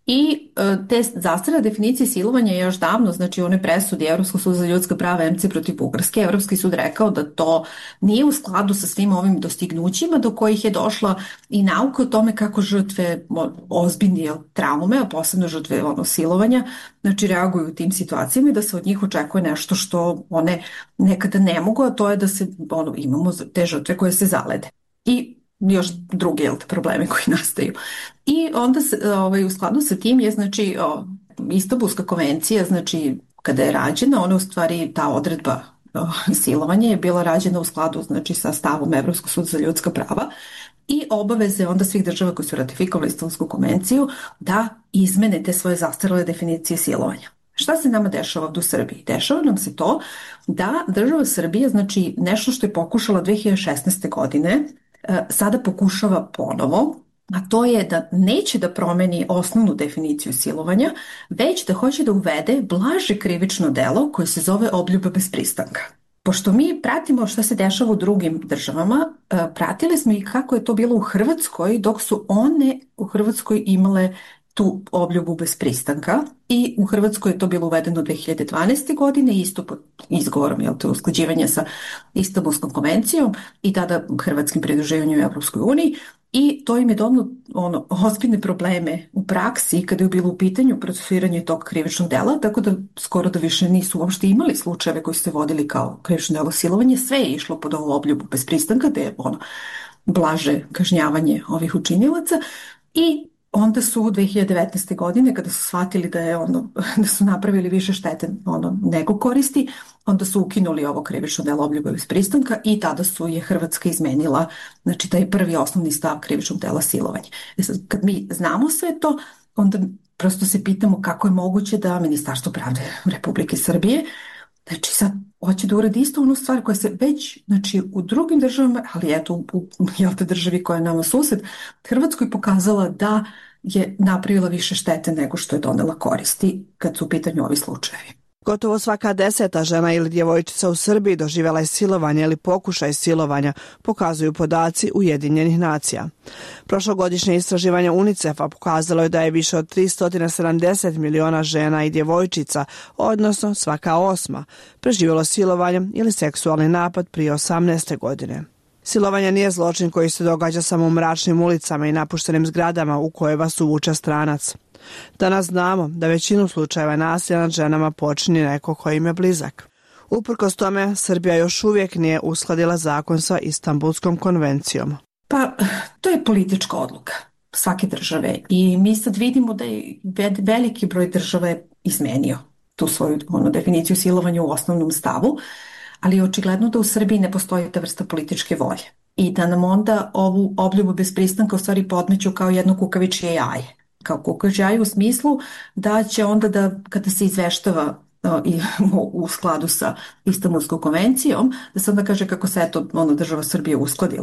I te zastarjele definicije silovanja je još davno, znači one presudi Evropskog suda za ljudska prava em ce protiv Bugarske, Evropski sud rekao da to nije u skladu sa svim ovim dostignućima do kojih je došla i nauka o tome kako žrtve ozbiljne traume, a posebno žrtve ono, silovanja, znači reaguju u tim situacijama i da se od njih očekuje nešto što one nekada ne mogu, a to je da se ono, imamo te žrtve koje se zalede. I još druge jel, probleme koji nastaju. I onda se, ovaj, u skladu sa tim je znači o, Istanbulska konvencija, znači kada je rađena, ona u stvari ta odredba o, silovanja je bila rađena u skladu znači sa stavom Evropskog suda za ljudska prava i obaveze onda svih država koji su ratifikovali Istanbulsku konvenciju da izmene te svoje zastarjele definicije silovanja. Šta se nama dešava ovdje u Srbiji? Dešava nam se to da država Srbije, znači nešto što je pokušala dve hiljade šesnaeste. godine, sada pokušava ponovo, a to je da neće da promeni osnovnu definiciju silovanja, već da hoće da uvede blaže krivično delo koje se zove obljuba bez pristanka. Pošto mi pratimo šta se dešava u drugim državama, pratili smo i kako je to bilo u Hrvatskoj, dok su one u Hrvatskoj imale tu obljubu bez pristanka i u Hrvatskoj je to bilo uvedeno dve hiljade dvanaeste. godine isto pod izgovorom jel, to usklađivanja sa Istanbulskom konvencijom i tada hrvatskim pridruživanjem u Evropskoj uniji i to im je donelo ono, ozbiljne probleme u praksi kada je bilo u pitanju procesuiranje tog krivičnog dela, tako da skoro da više nisu uopšte imali slučajeve koji su se vodili kao krivično delo silovanje, sve je išlo pod ovu obljubu bez pristanka, da je ono blaže kažnjavanje ovih učinilaca i onda su dve hiljade devetnaeste. godine, kada su shvatili da, je ono, da su napravili više štete ono, nego koristi, onda su ukinuli ovo krivično delo obljuba bez pristanka i tada su je Hrvatska izmenila, znači taj prvi osnovni stav krivičnog dela silovanja. E sad, kad mi znamo sve to, onda prosto se pitamo kako je moguće da Ministarstvo pravde Republike Srbije znači sad hoće da uradi isto onu stvar koja se već znači, u drugim državama, ali eto u, u jel te državi koja je nama sused, Hrvatskoj pokazala da je napravila više štete nego što je donela koristi kad su u pitanju ovi slučajevi. Gotovo svaka deseta žena ili djevojčica u Srbiji doživjela je silovanje ili pokušaj silovanja, pokazuju podaci Ujedinjenih nacija. Prošlogodišnje istraživanje UNICEF-a pokazalo je da je više od tristo sedamdeset miliona žena i djevojčica, odnosno svaka osma, preživjelo silovanje ili seksualni napad prije osamnaeste. godine. Silovanje nije zločin koji se događa samo u mračnim ulicama i napuštenim zgradama u koje vas uvuče stranac. Danas znamo da većinu slučajeva nasilja nad ženama počini neko koji im je blizak. Uprkos tome, Srbija još uvijek nije uskladila zakon sa Istanbulskom konvencijom. Pa, to je politička odluka svake države i mi sad vidimo da je veliki broj država je izmenio tu svoju ono, definiciju silovanja u osnovnom stavu, ali je očigledno da u Srbiji ne postoji ta vrsta političke volje i da nam onda ovu obljubu bez pristanka u stvari podmeću kao jedno kukavičje jaje. Kao kukavičje jaje u smislu da će onda da kada se izveštava i u skladu sa Istanbulskom konvencijom, da se onda kaže kako se eto ono, država Srbije uskladila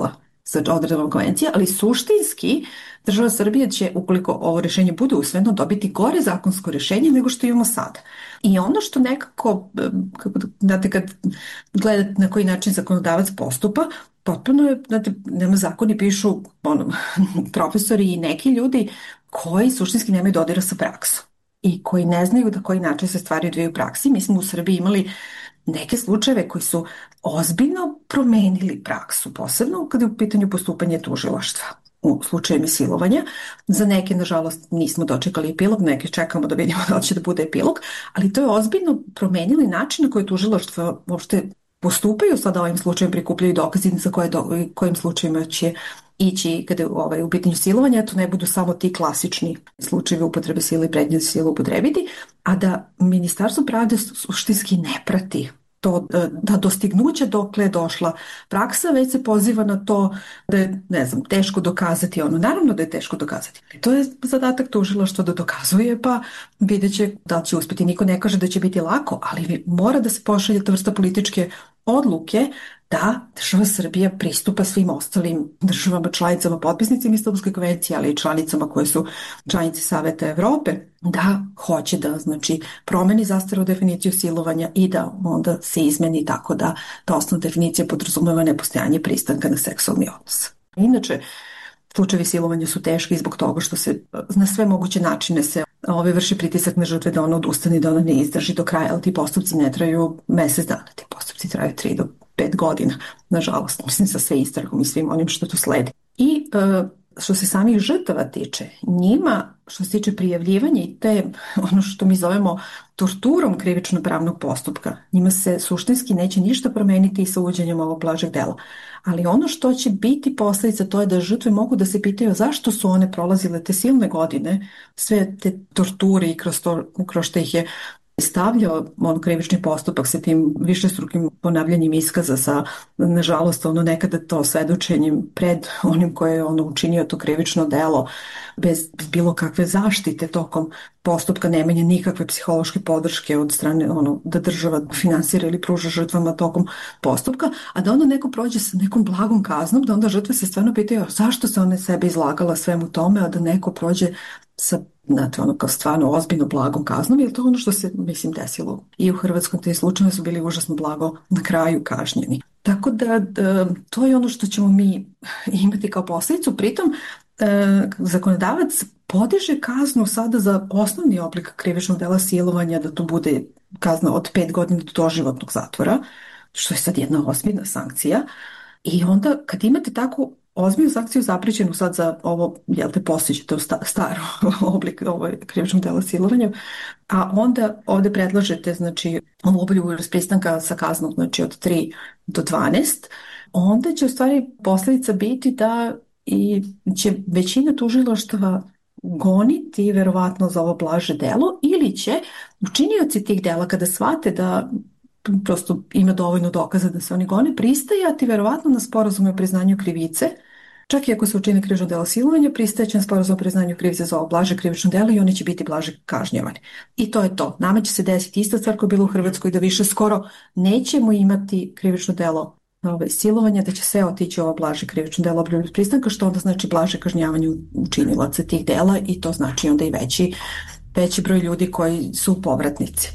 sa odredbama konvencije, ali suštinski država Srbije će, ukoliko ovo rješenje bude usvojeno, dobiti gore zakonsko rješenje nego što imamo sada. I ono što nekako, kako da, znate, kad gledate na koji način zakonodavac postupa, potpuno je, znate, nema zakoni, pišu ono, profesori i neki ljudi koji suštinski nemaju dodira sa praksom i koji ne znaju da koji način se stvari odvijaju u praksi. Mi smo u Srbiji imali neke slučajeve koji su ozbiljno promenili praksu, posebno kada je u pitanju postupanje tužilaštva u slučajevima silovanja. Za neke, nažalost, nismo dočekali epilog, neke čekamo da vidimo da li će da bude epilog, ali to je ozbiljno promenili način na koji tužilaštva uopšte postupaju. Sada ovim slučajem prikupljaju dokazi za koje do, kojim slučajima će ići kada je ovaj, u pitanju silovanja, to ne budu samo ti klasični slučajevi upotrebe sile i pretnje da sile upotrebiti, a da Ministarstvo pravde suštinski ne prati to, da dostignuće dokle je došla praksa, već se poziva na to da je, ne znam, teško dokazati ono. Naravno da je teško dokazati. To je zadatak tužilaštva da dokazuje, pa vidjet će da li će uspjeti. Niko ne kaže da će biti lako, ali mora da se pošalje ta vrsta političke odluke da država Srbija pristupa svim ostalim državama, članicama, potpisnicima Istanbulske konvencije, ali i članicama koje su članice Saveta Evrope, da hoće da, znači, promeni zastarelu definiciju silovanja i da onda se izmeni tako da ta osnovna definicija podrazumeva nepostojanje pristanka na seksualni odnos. Inače, slučajevi silovanja su teški zbog toga što se na sve moguće načine se ove vrši pritisak na žrtve da ona odustane, da ona ne izdrži do kraja, ali ti postupci ne traju mesec dana, ti postupci traju tri do pet godina, nažalost, mislim, sa sve istragom i svim onim što tu sledi. I e, što se samih žrtava tiče, njima, što se tiče prijavljivanja i te, ono što mi zovemo torturom krivično-pravnog postupka, njima se suštinski neće ništa promeniti i sa uvođenjem ovog blažeg dela. Ali ono što će biti posljedica, to je da žrtve mogu da se pitaju zašto su one prolazile te silne godine, sve te torture i kroz, to, kroz što ih je stavljao on krivični postupak sa tim višestrukim ponavljanjem iskaza, sa, nažalost, ono nekada to svedočenjem pred onim koje je ono učinio to krivično delo, bez, bez bilo kakve zaštite tokom postupka, nemanja nikakve psihološke podrške od strane ono da država finansira ili pruža žrtvama tokom postupka, a da onda neko prođe sa nekom blagom kaznom, da onda žrtve se stvarno pitaju zašto se one sebe izlagala svemu tome, a da neko prođe sa, znate, ono kao stvarno ozbiljno blagom kaznom, jer to ono što se, mislim, desilo i u Hrvatskom, te slučajeve su bili užasno blago na kraju kažnjeni. Tako da, da to je ono što ćemo mi imati kao posljedicu. Pritom e, zakonodavac podiže kaznu sada za osnovni oblik krivičnog dela silovanja, da to bude kazna od pet godina do doživotnog zatvora, što je sad jedna ozbiljna sankcija. I onda kad imate takvu ozbiljnu sankciju zapričenu sad za ovo, jel te postiđete u staro oblik ovo krivičnog dela silovanja, a onda ovdje predlažete, znači, ovu obolju pristanka sa kaznom, znači, od tri do dvanaest, onda će u stvari posljedica biti da i će većina tužilaštava goniti verovatno za ovo blaže delo, ili će učinioci tih dela kada shvate da prosto ima dovoljno dokaza da se oni gone, pristajati verovatno na sporazume o priznanju krivice, čak i ako se učini krivično delo silovanja, pristajeće na sporazum o priznanju krivice za ovo blaže krivično delo i oni će biti blaže kažnjavani. I to je to. Nama će se desiti ista stvar koja je bila u Hrvatskoj, da više skoro nećemo imati krivično delo ove, silovanja, da će sve otići ovo blaže krivično delo oboljelog pristanka, što onda znači blaže kažnjavanje učinilaca tih dela i to znači onda i veći, veći broj ljudi koji su povratnici.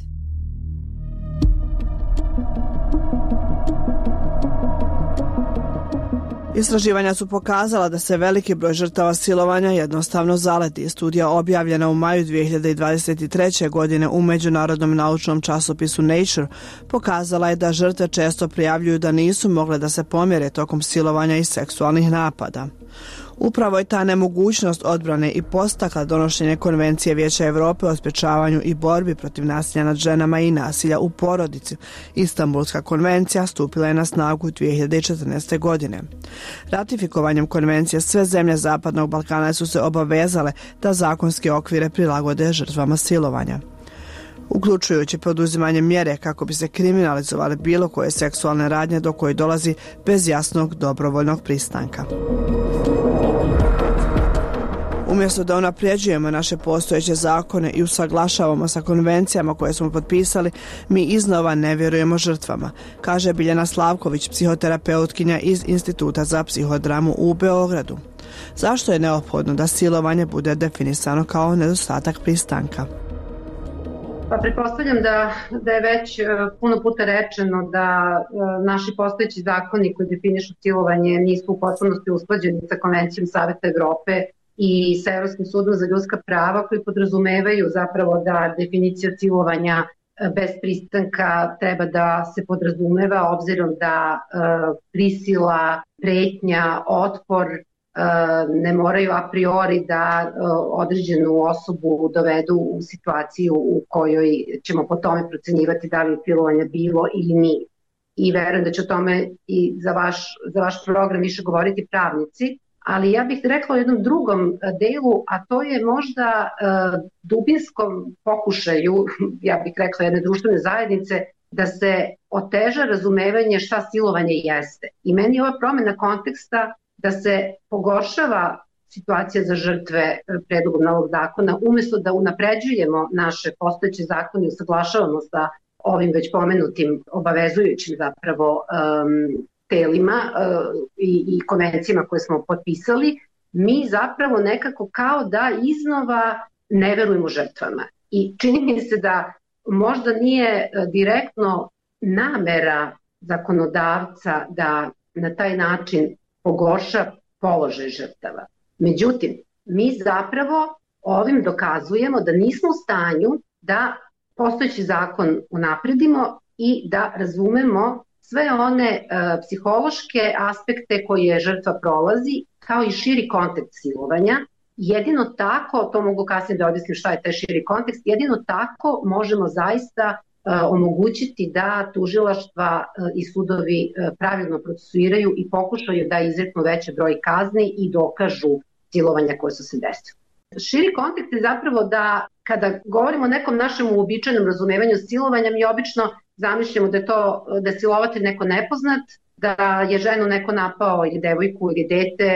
Istraživanja su pokazala da se veliki broj žrtava silovanja jednostavno zaleti. Studija objavljena u maju dvije hiljade dvadeset treće. godine u međunarodnom naučnom časopisu Nature pokazala je da žrtve često prijavljuju da nisu mogle da se pomjere tokom silovanja i seksualnih napada. Upravo je ta nemogućnost odbrane i podstakla donošenje Konvencije Vijeća Evrope o sprečavanju i borbi protiv nasilja nad ženama i nasilja u porodici. Istanbulska konvencija stupila je na snagu dvije hiljade četrnaeste. godine. Ratifikovanjem konvencije sve zemlje Zapadnog Balkana su se obavezale da zakonske okvire prilagode žrtvama silovanja, uključujući poduzimanje mjere kako bi se kriminalizovale bilo koje seksualne radnje do koje dolazi bez jasnog dobrovoljnog pristanka. Umjesto da unapređujemo naše postojeće zakone i usaglašavamo sa konvencijama koje smo potpisali, mi iznova ne vjerujemo žrtvama, kaže Biljana Slavković, psihoterapeutkinja iz Instituta za psihodramu u Beogradu. Zašto je neophodno da silovanje bude definisano kao nedostatak pristanka? Pa pretpostavljam da, da je već uh, puno puta rečeno da uh, naši postojeći zakoni koji definišu silovanje nisu u potpunosti usklađeni sa Konvencijom Saveta Evrope i sa Evropskim sudom za ljudska prava, koji podrazumevaju zapravo da definicija silovanja bez pristanka treba da se podrazumeva, obzirom da uh, prisila, pretnja, otpor ne moraju a priori da određenu osobu dovedu u situaciju u kojoj ćemo po tome procenjivati da li je silovanja bilo ili nije. I verujem da će o tome i za vaš, za vaš program više govoriti pravnici, ali ja bih rekla o jednom drugom delu, a to je možda uh, dubinskom pokušaju, ja bih rekla jedne društvene zajednice, da se oteža razumevanje šta silovanje jeste. I meni je ova promjena konteksta da se pogoršava situacija za žrtve predlogom novog zakona, umjesto da unapređujemo naše postojeće zakone i usaglašavamo sa ovim već pomenutim obavezujućim zapravo um, telima uh, i, i konvencijama koje smo potpisali, mi zapravo nekako kao da iznova ne verujemo žrtvama. I čini mi se da možda nije direktno namera zakonodavca da na taj način pogorša položaj žrtava. Međutim, mi zapravo ovim dokazujemo da nismo u stanju da postojeći zakon unapredimo i da razumemo sve one uh, psihološke aspekte koje žrtva prolazi, kao i širi kontekst silovanja. Jedino tako, to mogu kasnije da objasnim šta je taj širi kontekst, jedino tako možemo zaista uh, omogućiti da tužilaštva uh, i sudovi uh, pravilno procesuiraju i pokušaju da izreknu veći broj kazni i dokažu silovanja koje su se desile. Širi kontekst je zapravo da kada govorimo o nekom našem uobičajenom razumevanju silovanja, mi obično zamišljamo da je to da je silovatelj neko nepoznat, da je ženu neko napao ili devojku ili dete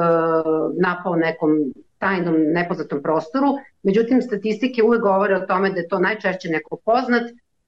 uh, napao nekom tajnom nepoznatom prostoru. Međutim, statistike uvek govore o tome da je to najčešće neko poznat,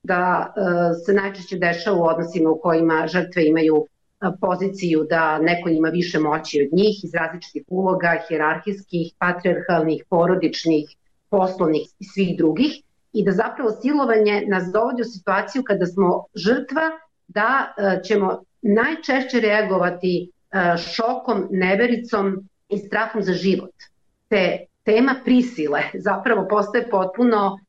da uh, se najčešće dešava u odnosima u kojima žrtve imaju uh, poziciju da neko ima više moći od njih iz različitih uloga, hijerarhijskih, patrijarhalnih, porodičnih, poslovnih i svih drugih, i da zapravo silovanje nas dovodi u situaciju kada smo žrtva, da uh, ćemo najčešće reagovati uh, šokom, nevericom i strahom za život. Te tema prisile zapravo postaje potpuno uh,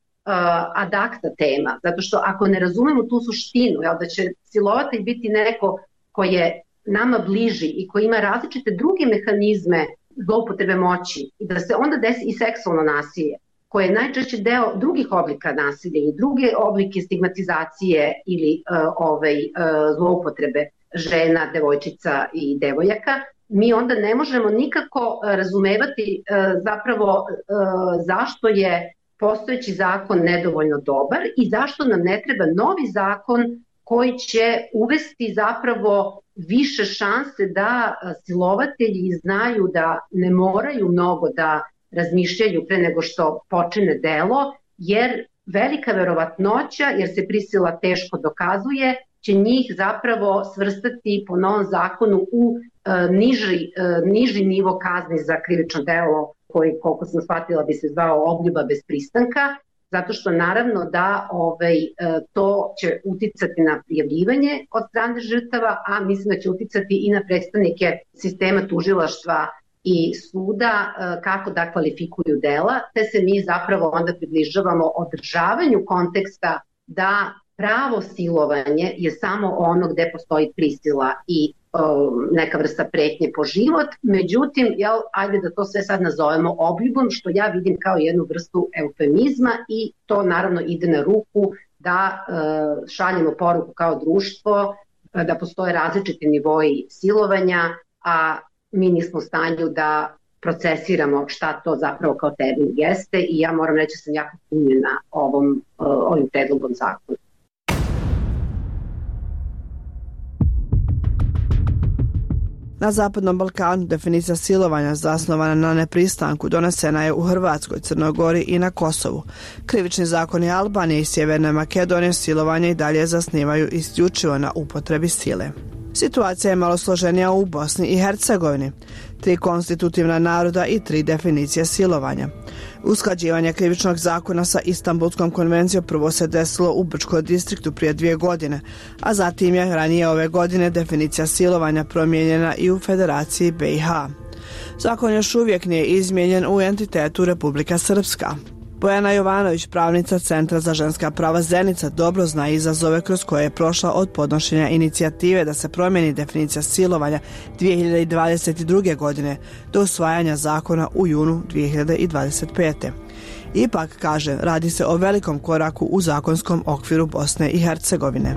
adakta tema, zato što ako ne razumemo tu suštinu, jel, da će silovatelj biti neko ko je nama bliži i ko ima različite druge mehanizme zloupotrebe moći i da se onda desi i seksualno nasilje, koje je najčešće deo drugih oblika nasilja i druge oblike stigmatizacije ili uh, ovaj, uh, zloupotrebe žena, devojčica i devojaka, mi onda ne možemo nikako razumevati uh, zapravo uh, zašto je postojeći zakon nedovoljno dobar i zašto nam ne treba novi zakon koji će uvesti zapravo više šanse da silovatelji znaju da ne moraju mnogo da razmišljaju pre nego što počine delo, jer velika verovatnoća, jer se prisila teško dokazuje, će njih zapravo svrstati po novom zakonu u e, niži, e, niži nivo kazni za krivično delo koji, koliko sam shvatila, bi se zvao obljuba bez pristanka, zato što naravno da ovaj, e, to će uticati na prijavljivanje od strane žrtava, a mislim da će uticati i na predstavnike sistema tužilaštva i suda kako da kvalifikuju dela, te se mi zapravo onda približavamo održavanju konteksta da pravo silovanje je samo ono gde postoji prisila i o, neka vrsta pretnje po život. Međutim, jel, ajde da to sve sad nazovemo obljubom, što ja vidim kao jednu vrstu eufemizma i to naravno ide na ruku da e, šaljemo poruku kao društvo da postoje različiti nivoji silovanja, a mi nismo u stanju da procesiramo šta to zapravo kao termin jeste i ja moram reći da sam jako punjena ovom, ovim predlogom zakona. Na Zapadnom Balkanu definicija silovanja zasnovana na nepristanku donesena je u Hrvatskoj, Crnoj Gori i na Kosovu. Krivični zakoni Albanije i Sjeverne Makedonije silovanje i dalje zasnivaju isključivo na upotrebi sile. Situacija je malo složenija u Bosni i Hercegovini. Tri konstitutivna naroda i tri definicije silovanja. Usklađivanje krivičnog zakona sa Istanbulskom konvencijom prvo se desilo u Brčkom distriktu prije dvije godine, a zatim je ranije ove godine definicija silovanja promijenjena i u Federaciji B i H. Zakon još uvijek nije izmijenjen u entitetu Republika Srpska. Bojana Jovanović, pravnica Centra za ženska prava Zenica, dobro zna izazove kroz koje je prošla od podnošenja inicijative da se promijeni definicija silovanja dvije hiljade dvadeset druge. godine do usvajanja zakona u junu dvije hiljade dvadeset pete. Ipak, kaže, radi se o velikom koraku u zakonskom okviru Bosne i Hercegovine.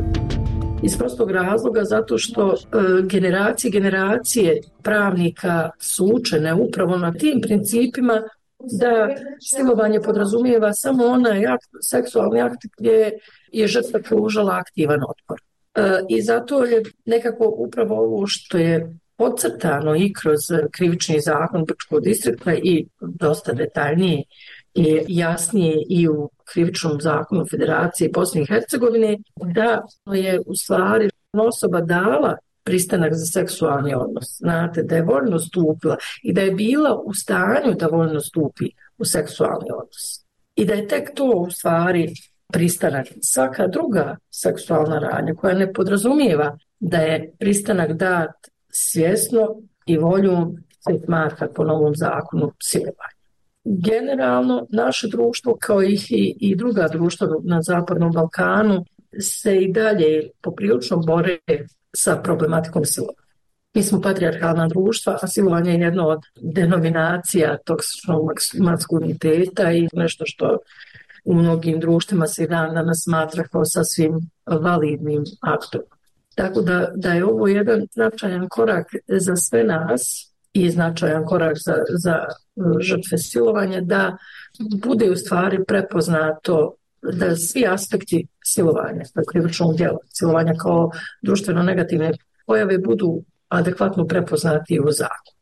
Iz prostog razloga zato što e, generacije generacije pravnika su učene upravo na tim principima da silovanje podrazumijeva samo onaj akt, seksualni akt gdje je žrtva pružala aktivan otpor. E, I zato je nekako upravo ovo što je podcrtano i kroz krivični zakon Brčkog distrikta i dosta detaljnije i jasnije i u krivičnom zakonu Federacije Bosne i Hercegovine, da je u stvari osoba dala pristanak za seksualni odnos. Znate, da je voljno stupila i da je bila u stanju da voljno stupi u seksualni odnos. I da je tek to u stvari pristanak. Svaka druga seksualna radnja koja ne podrazumijeva da je pristanak dat svjesno i voljom se smatra po novom zakonu silovanja. Generalno, naše društvo, kao i, i druga društva na Zapadnom Balkanu, se i dalje poprilično bore sa problematikom silovanja. Mi smo patrijarhalna društva, a silovanje je jedna od denominacija toksičnog maskuliniteta i nešto što u mnogim društvima se i dan danas smatra kao sasvim validnim aktom. Tako da, da je ovo jedan značajan korak za sve nas i značajan korak za, za žrtve silovanja, da bude u stvari prepoznato da svi aspekti silovanja, krivičnog djela, silovanja kao društveno negativne pojave budu adekvatno prepoznati u zakonu.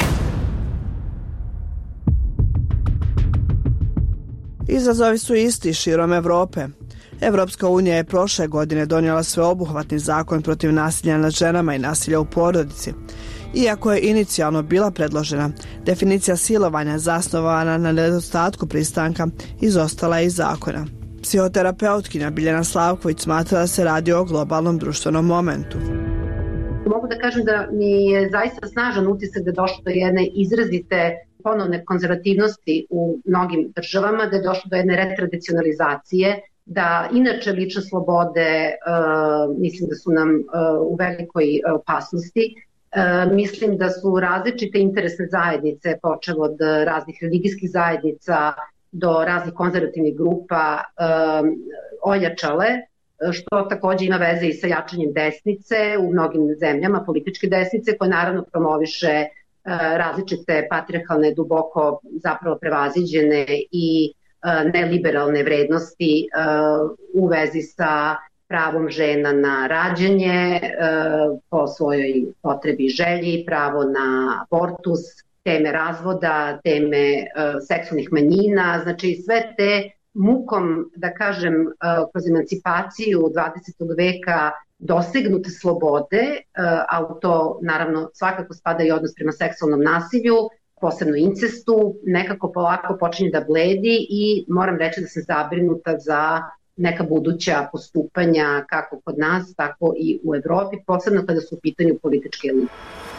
Izazovi su isti širom Evrope. Evropska unija je prošle godine donijela sveobuhvatni zakon protiv nasilja nad ženama i nasilja u porodici. Iako je inicijalno bila predložena, definicija silovanja zasnovana na nedostatku pristanka izostala je iz zakona. Psihoterapeutkinja Biljana Slavković smatra da se radi o globalnom društvenom momentu. Mogu da kažem da mi je zaista snažan utisak da je došlo do jedne izrazite ponovne konzervativnosti u mnogim državama, da je došlo do jedne retradicionalizacije, da inače lične slobode uh, mislim da su nam uh, u velikoj opasnosti. Uh, mislim da su različite interesne zajednice, počev od raznih religijskih zajednica do raznih konzervativnih grupa, uh, ojačale, što također ima veze i sa jačanjem desnice u mnogim zemljama, političke desnice, koje naravno promoviše uh, različite patrijarhalne, duboko zapravo prevaziđene i uh, neliberalne vrednosti uh, u vezi sa pravom žena na rađanje uh, po svojoj potrebi i želji, pravo na abortus, teme razvoda, teme uh, seksualnih manjina, znači sve te mukom, da kažem, uh, kroz emancipaciju dvadesetog veka dosegnute slobode, uh, a u to naravno svakako spada i odnos prema seksualnom nasilju, posebno incestu, nekako polako počinje da bledi i moram reći da sam zabrinuta za neka buduća postupanja kako kod nas, tako i u Evropi, posebno kada su u pitanju političke elite.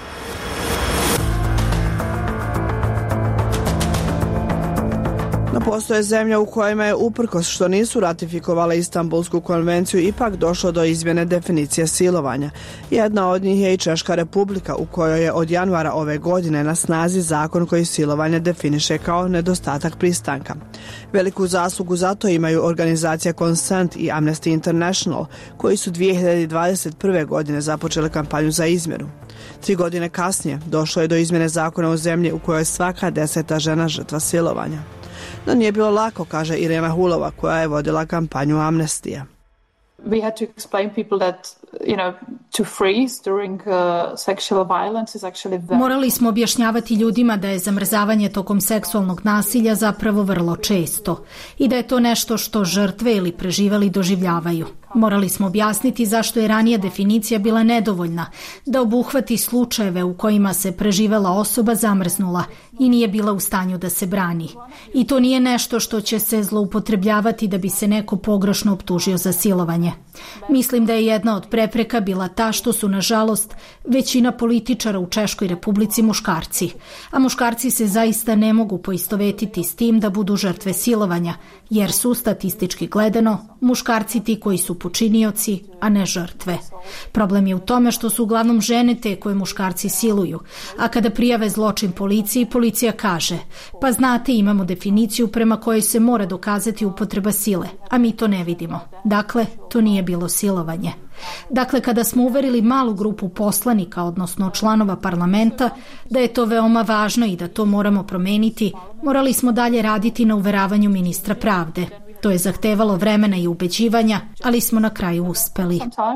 No postoje zemlje u kojima je uprkos što nisu ratifikovale Istanbulsku konvenciju ipak došlo do izmjene definicije silovanja. Jedna od njih je i Češka Republika u kojoj je od januara ove godine na snazi zakon koji silovanje definiše kao nedostatak pristanka. Veliku zaslugu za to imaju organizacija Consent i Amnesty International koji su dvije hiljade dvadeset prve. godine započele kampanju za izmjeru. Tri godine kasnije došlo je do izmjene zakona u zemlji u kojoj je svaka deseta žena žrtva silovanja. No nije bilo lako, kaže Irena Hulova, koja je vodila kampanju Amnestija. We had to explain people that, you know, to freeze during uh, sexual violence is actually very... Morali smo objašnjavati ljudima da je zamrzavanje tokom seksualnog nasilja zapravo vrlo često i da je to nešto što žrtve ili preživeli doživljavaju. Morali smo objasniti zašto je ranija definicija bila nedovoljna, da obuhvati slučajeve u kojima se preživela osoba zamrznula i nije bila u stanju da se brani. I to nije nešto što će se zloupotrebljavati da bi se neko pogrešno optužio za silovanje. Mislim da je jedna od prepreka bila ta što su, nažalost, većina političara u Češkoj Republici muškarci, a muškarci se zaista ne mogu poistovetiti s tim da budu žrtve silovanja, jer su, statistički gledano, muškarci ti koji su počinioci, a ne žrtve. Problem je u tome što su uglavnom žene te koje muškarci siluju, a kada prijave zločin policiji, policija kaže, pa znate, imamo definiciju prema kojoj se mora dokazati upotreba sile, a mi to ne vidimo. Dakle, to nije bilo silovanje. Dakle, kada smo uverili malu grupu poslanika, odnosno članova parlamenta, da je to veoma važno i da to moramo promeniti, morali smo dalje raditi na uveravanju ministra pravde. To je zahtevalo vremena i ubeđivanja, ali smo na kraju uspeli.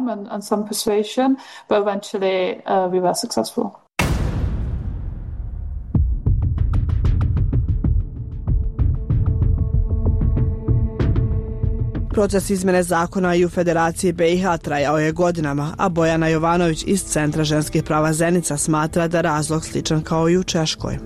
Proces izmene zakona i u Federaciji B i H trajao je godinama, a Bojana Jovanović iz Centra ženskih prava Zenica smatra da razlog sličan kao i u Češkoj.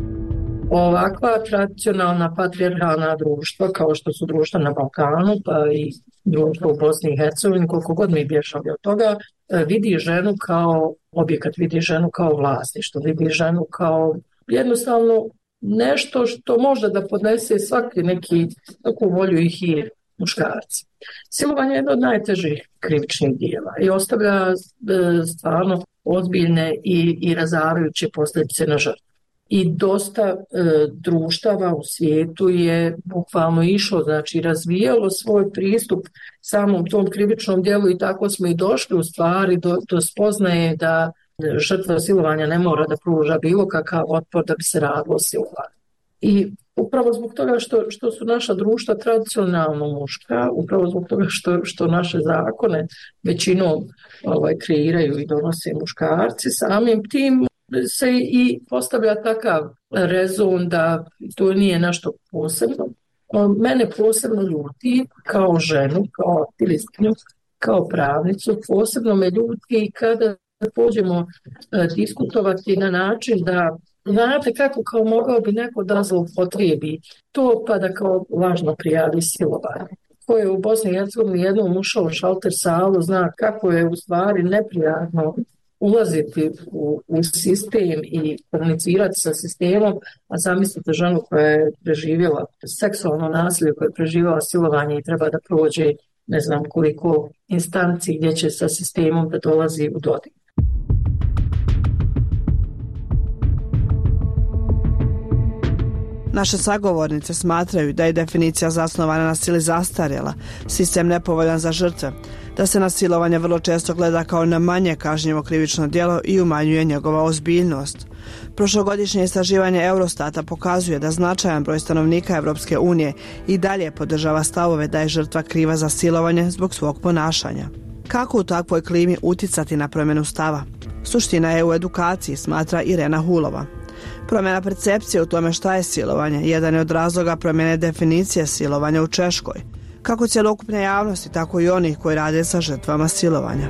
Ovakva tradicionalna patrijarhalna društva, kao što su društva na Balkanu, pa i društvo u Bosni i Hercegovini, koliko god mi bježali od toga, vidi ženu kao objekat, vidi ženu kao vlasništvo, vidi ženu kao jednostavno nešto što može da podnese svaki neki takvu volju i hir muškarci. Silovanje je jedno od najtežih krivičnih dijela i ostavlja e, stvarno ozbiljne i, i razarajuće posljedice na žrtvu. I dosta e, društava u svijetu je bukvalno išlo, znači razvijalo svoj pristup samom tom krivičnom dijelu i tako smo i došli u stvari do, do spoznaje da žrtva silovanja ne mora da pruža bilo kakav otpor da bi se radilo silovanje. I upravo zbog toga što, što su naša društva tradicionalno muška, upravo zbog toga što, što naše zakone većinom ovaj, kreiraju i donose muškarci, samim tim se i postavlja takav rezon da to nije nešto posebno. Mene posebno ljuti kao ženu, kao aktivistkinju, kao pravnicu, posebno me ljuti kada pođemo diskutovati na način da znate kako kao mogao bi neko da zloupotrebi to pa da kao lažno prijavi silovanje. Ko je u Bosni i Hercegovini jednom ušao u šalter salu, zna kako je u stvari neprijatno ulaziti u, u sistem i komunicirati sa sistemom, a zamislite ženu koja je preživjela seksualno nasilje, koja je preživjela silovanje i treba da prođe ne znam koliko instanci gdje će sa sistemom da dolazi u dodir. Naše sagovornice smatraju da je definicija zasnovana na sili zastarjela, sistem nepovoljan za žrtve, da se na silovanje vrlo često gleda kao na manje kažnjivo krivično djelo i umanjuje njegova ozbiljnost. Prošlogodišnje istraživanje Eurostata pokazuje da značajan broj stanovnika Evropske unije i dalje podržava stavove da je žrtva kriva za silovanje zbog svog ponašanja. Kako u takvoj klimi uticati na promjenu stava? Suština je u edukaciji, smatra Irena Hulova. Promjena percepcije u tome šta je silovanje jedan je od razloga promjene definicije silovanja u Češkoj, kako cjelokupne javnosti, tako i onih koji rade sa žrtvama silovanja.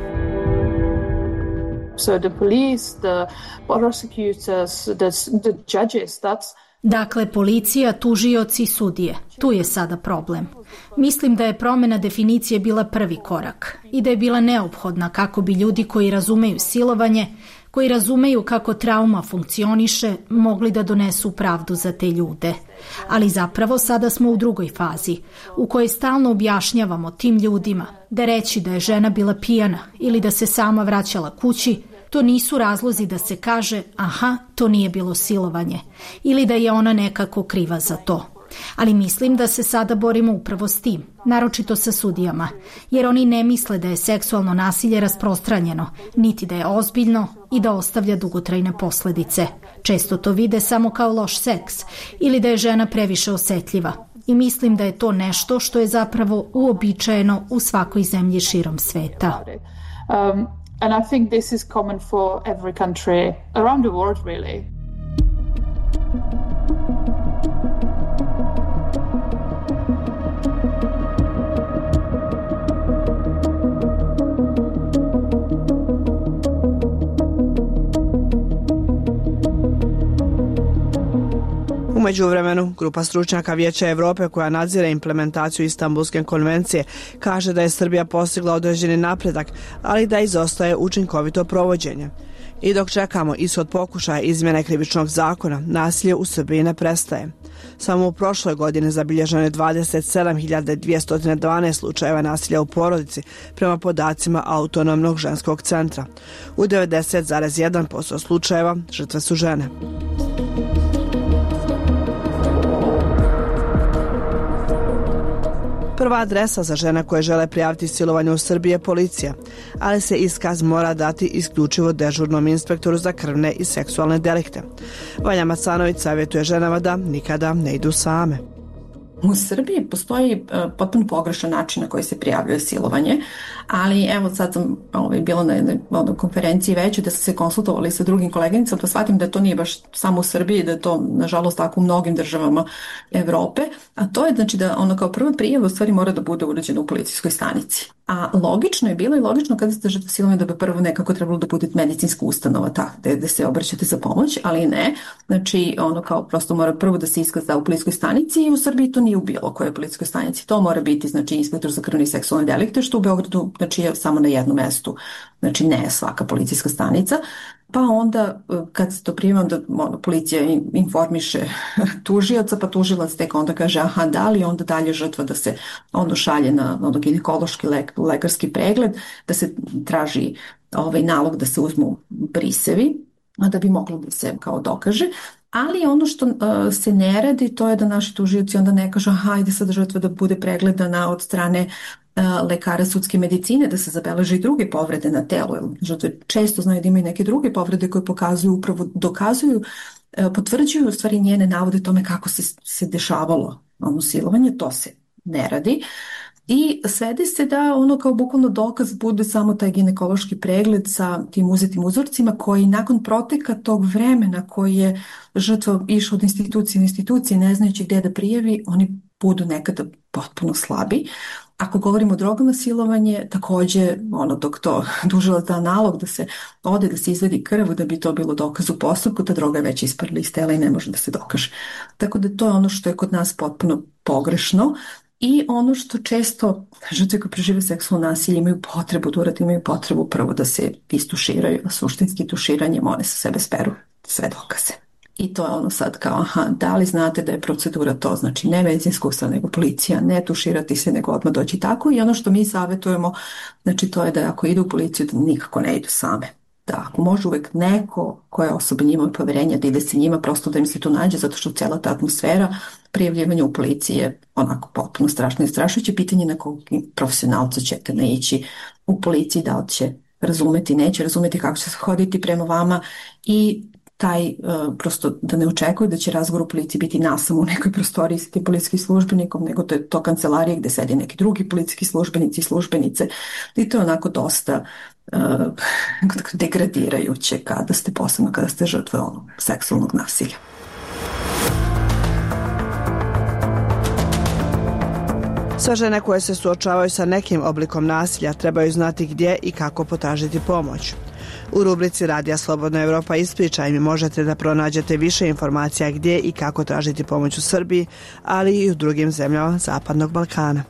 So the police, the prosecutors, the, the judges, that's Dakle, policija, tužioci, sudije. Tu je sada problem. Mislim da je promjena definicije bila prvi korak i da je bila neophodna kako bi ljudi koji razumeju silovanje, koji razumeju kako trauma funkcioniše, mogli da donesu pravdu za te ljude. Ali zapravo sada smo u drugoj fazi, u kojoj stalno objašnjavamo tim ljudima da reći da je žena bila pijana ili da se sama vraćala kući, to nisu razlozi da se kaže aha, to nije bilo silovanje ili da je ona nekako kriva za to. Ali mislim da se sada borimo upravo s tim, naročito sa sudijama, jer oni ne misle da je seksualno nasilje rasprostranjeno, niti da je ozbiljno i da ostavlja dugotrajne posljedice. Često to vide samo kao loš seks ili da je žena previše osjetljiva. i mislim da je to nešto što je zapravo uobičajeno u svakoj zemlji širom sveta. Um, and I think this is common for every country around the world, really. U međuvremenu, grupa stručnjaka Vijeća Evrope koja nadzire implementaciju Istanbulske konvencije kaže da je Srbija postigla određeni napredak, ali da izostaje učinkovito provođenje. I dok čekamo ishod pokušaja izmjene krivičnog zakona, nasilje u Srbiji ne prestaje. Samo u prošloj godini zabilježeno je dvadeset sedam hiljada dvjesto dvanaest slučajeva nasilja u porodici prema podacima Autonomnog ženskog centra. U devedeset zarez jedan posto slučajeva žrtve su žene. Prva adresa za žene koje žele prijaviti silovanje u Srbiji je policija, ali se iskaz mora dati isključivo dežurnom inspektoru za krvne i seksualne delikte. Vanja Macanović savjetuje ženama da nikada ne idu same. U Srbiji postoji uh, potpuno pogrešan način na koji se prijavljuje silovanje, ali evo sad sam ovaj, bila na jednoj ono, konferenciji veće da su se konsultovali sa drugim koleginicama, pa shvatim da to nije baš samo u Srbiji, da je to nažalost tako u mnogim državama Evrope, a to je znači da ono kao prva prijava u stvari mora da bude urađena u policijskoj stanici. A logično je bilo i logično kada ste žrtva silovanja da bi prvo nekako trebalo da bude medicinska ustanova ta gde, gde se obraćate za pomoć, ali ne. Znači ono kao prosto mora prvo da se iskaz da u policijskoj stanici i u Srbiji to nije u bilo kojoj policijskoj stanici. To mora biti znači inspektor za krvne i seksualne delikte što u Beogradu znači je samo na jednom mestu. Znači ne svaka policijska stanica. Pa onda kad se to prima onda ono, policija informiše tužioca, pa tužilac tek onda kaže aha da li onda dalje žrtva da se ono šalje na ono, ginekološki lek, lekarski pregled, da se traži ovaj nalog da se uzmu brisevi, da bi moglo da se kao dokaže. Ali ono što uh, se ne radi to je da naši tužioci onda ne kažu aha ajde sad žrtva da bude pregledana od strane lekara sudske medicine, da se zabeleže i druge povrede na telu. Žrtve često znaju da imaju neke druge povrede koje pokazuju, upravo dokazuju, potvrđuju u stvari njene navode tome kako se, se dešavalo ono silovanje, to se ne radi. I svede se da ono kao bukvalno dokaz bude samo taj ginekološki pregled sa tim uzetim uzorcima koji nakon proteka tog vremena koji je žrtva išla od institucije u institucije ne znajući gdje da prijavi, oni budu nekada potpuno slabi. Ako govorimo o drogama silovanje, također ono, dok to tužilac da nalog da se ode, da se izvedi krv, da bi to bilo dokaz u postupku, ta droga je već isparila iz tela i ne može da se dokaže. Tako da to je ono što je kod nas potpuno pogrešno. I ono što često žrtve koje prežive seksualno nasilje imaju potrebu da urade, imaju potrebu prvo da se istuširaju, a suštinski tuširanjem one sa sebe speru sve dokaze. I to je ono sad kao, aha, da li znate da je procedura to, znači ne medicinska ustanova, nego policija, ne tuširati se, nego odmah doći tako. I ono što mi savjetujemo, znači to je da ako idu u policiju, da nikako ne idu same. Da ako može uvek neko koja osoba njima od poverenja da ide se njima, prosto da im se to nađe, zato što cijela ta atmosfera prijavljivanja u policiji je onako potpuno strašno i strašujuće. Pitanje na kog profesionalca ćete naići u policiji, da li će razumeti, neće razumeti kako će se hoditi prema vama i taj uh, prosto da ne očekuju da će razgovor u policiji biti nasamo u nekoj prostoriji sa tim policijskim službenikom, nego to je to kancelarija gde sedi neki drugi policijski službenici i službenice i to je onako dosta uh, degradirajuće kada ste, posebno kada ste žrtve onog seksualnog nasilja. Sve žene koje se suočavaju sa nekim oblikom nasilja trebaju znati gdje i kako potražiti pomoć. U rubrici Radija Slobodna Evropa Ispričaj mi možete da pronađete više informacija gdje i kako tražiti pomoć u Srbiji, ali i u drugim zemljama Zapadnog Balkana.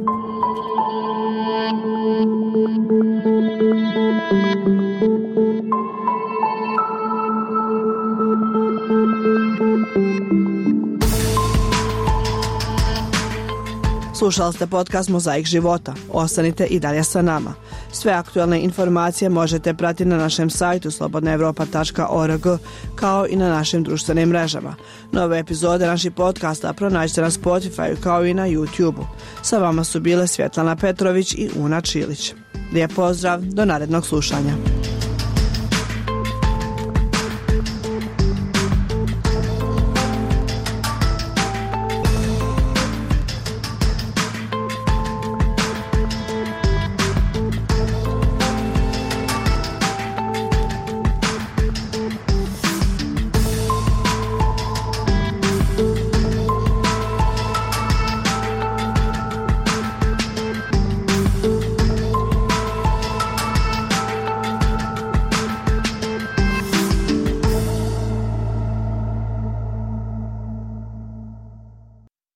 Slušali ste podcast Mozaik života. Ostanite i dalje sa nama. Sve aktualne informacije možete pratiti na našem sajtu slobodna evropa tačka org kao i na našim društvenim mrežama. Nove epizode naših podcasta pronađite na Spotify kao i na YouTube. Sa vama su bile Svjetlana Petrović i Una Čilić. Lijep pozdrav, do narednog slušanja.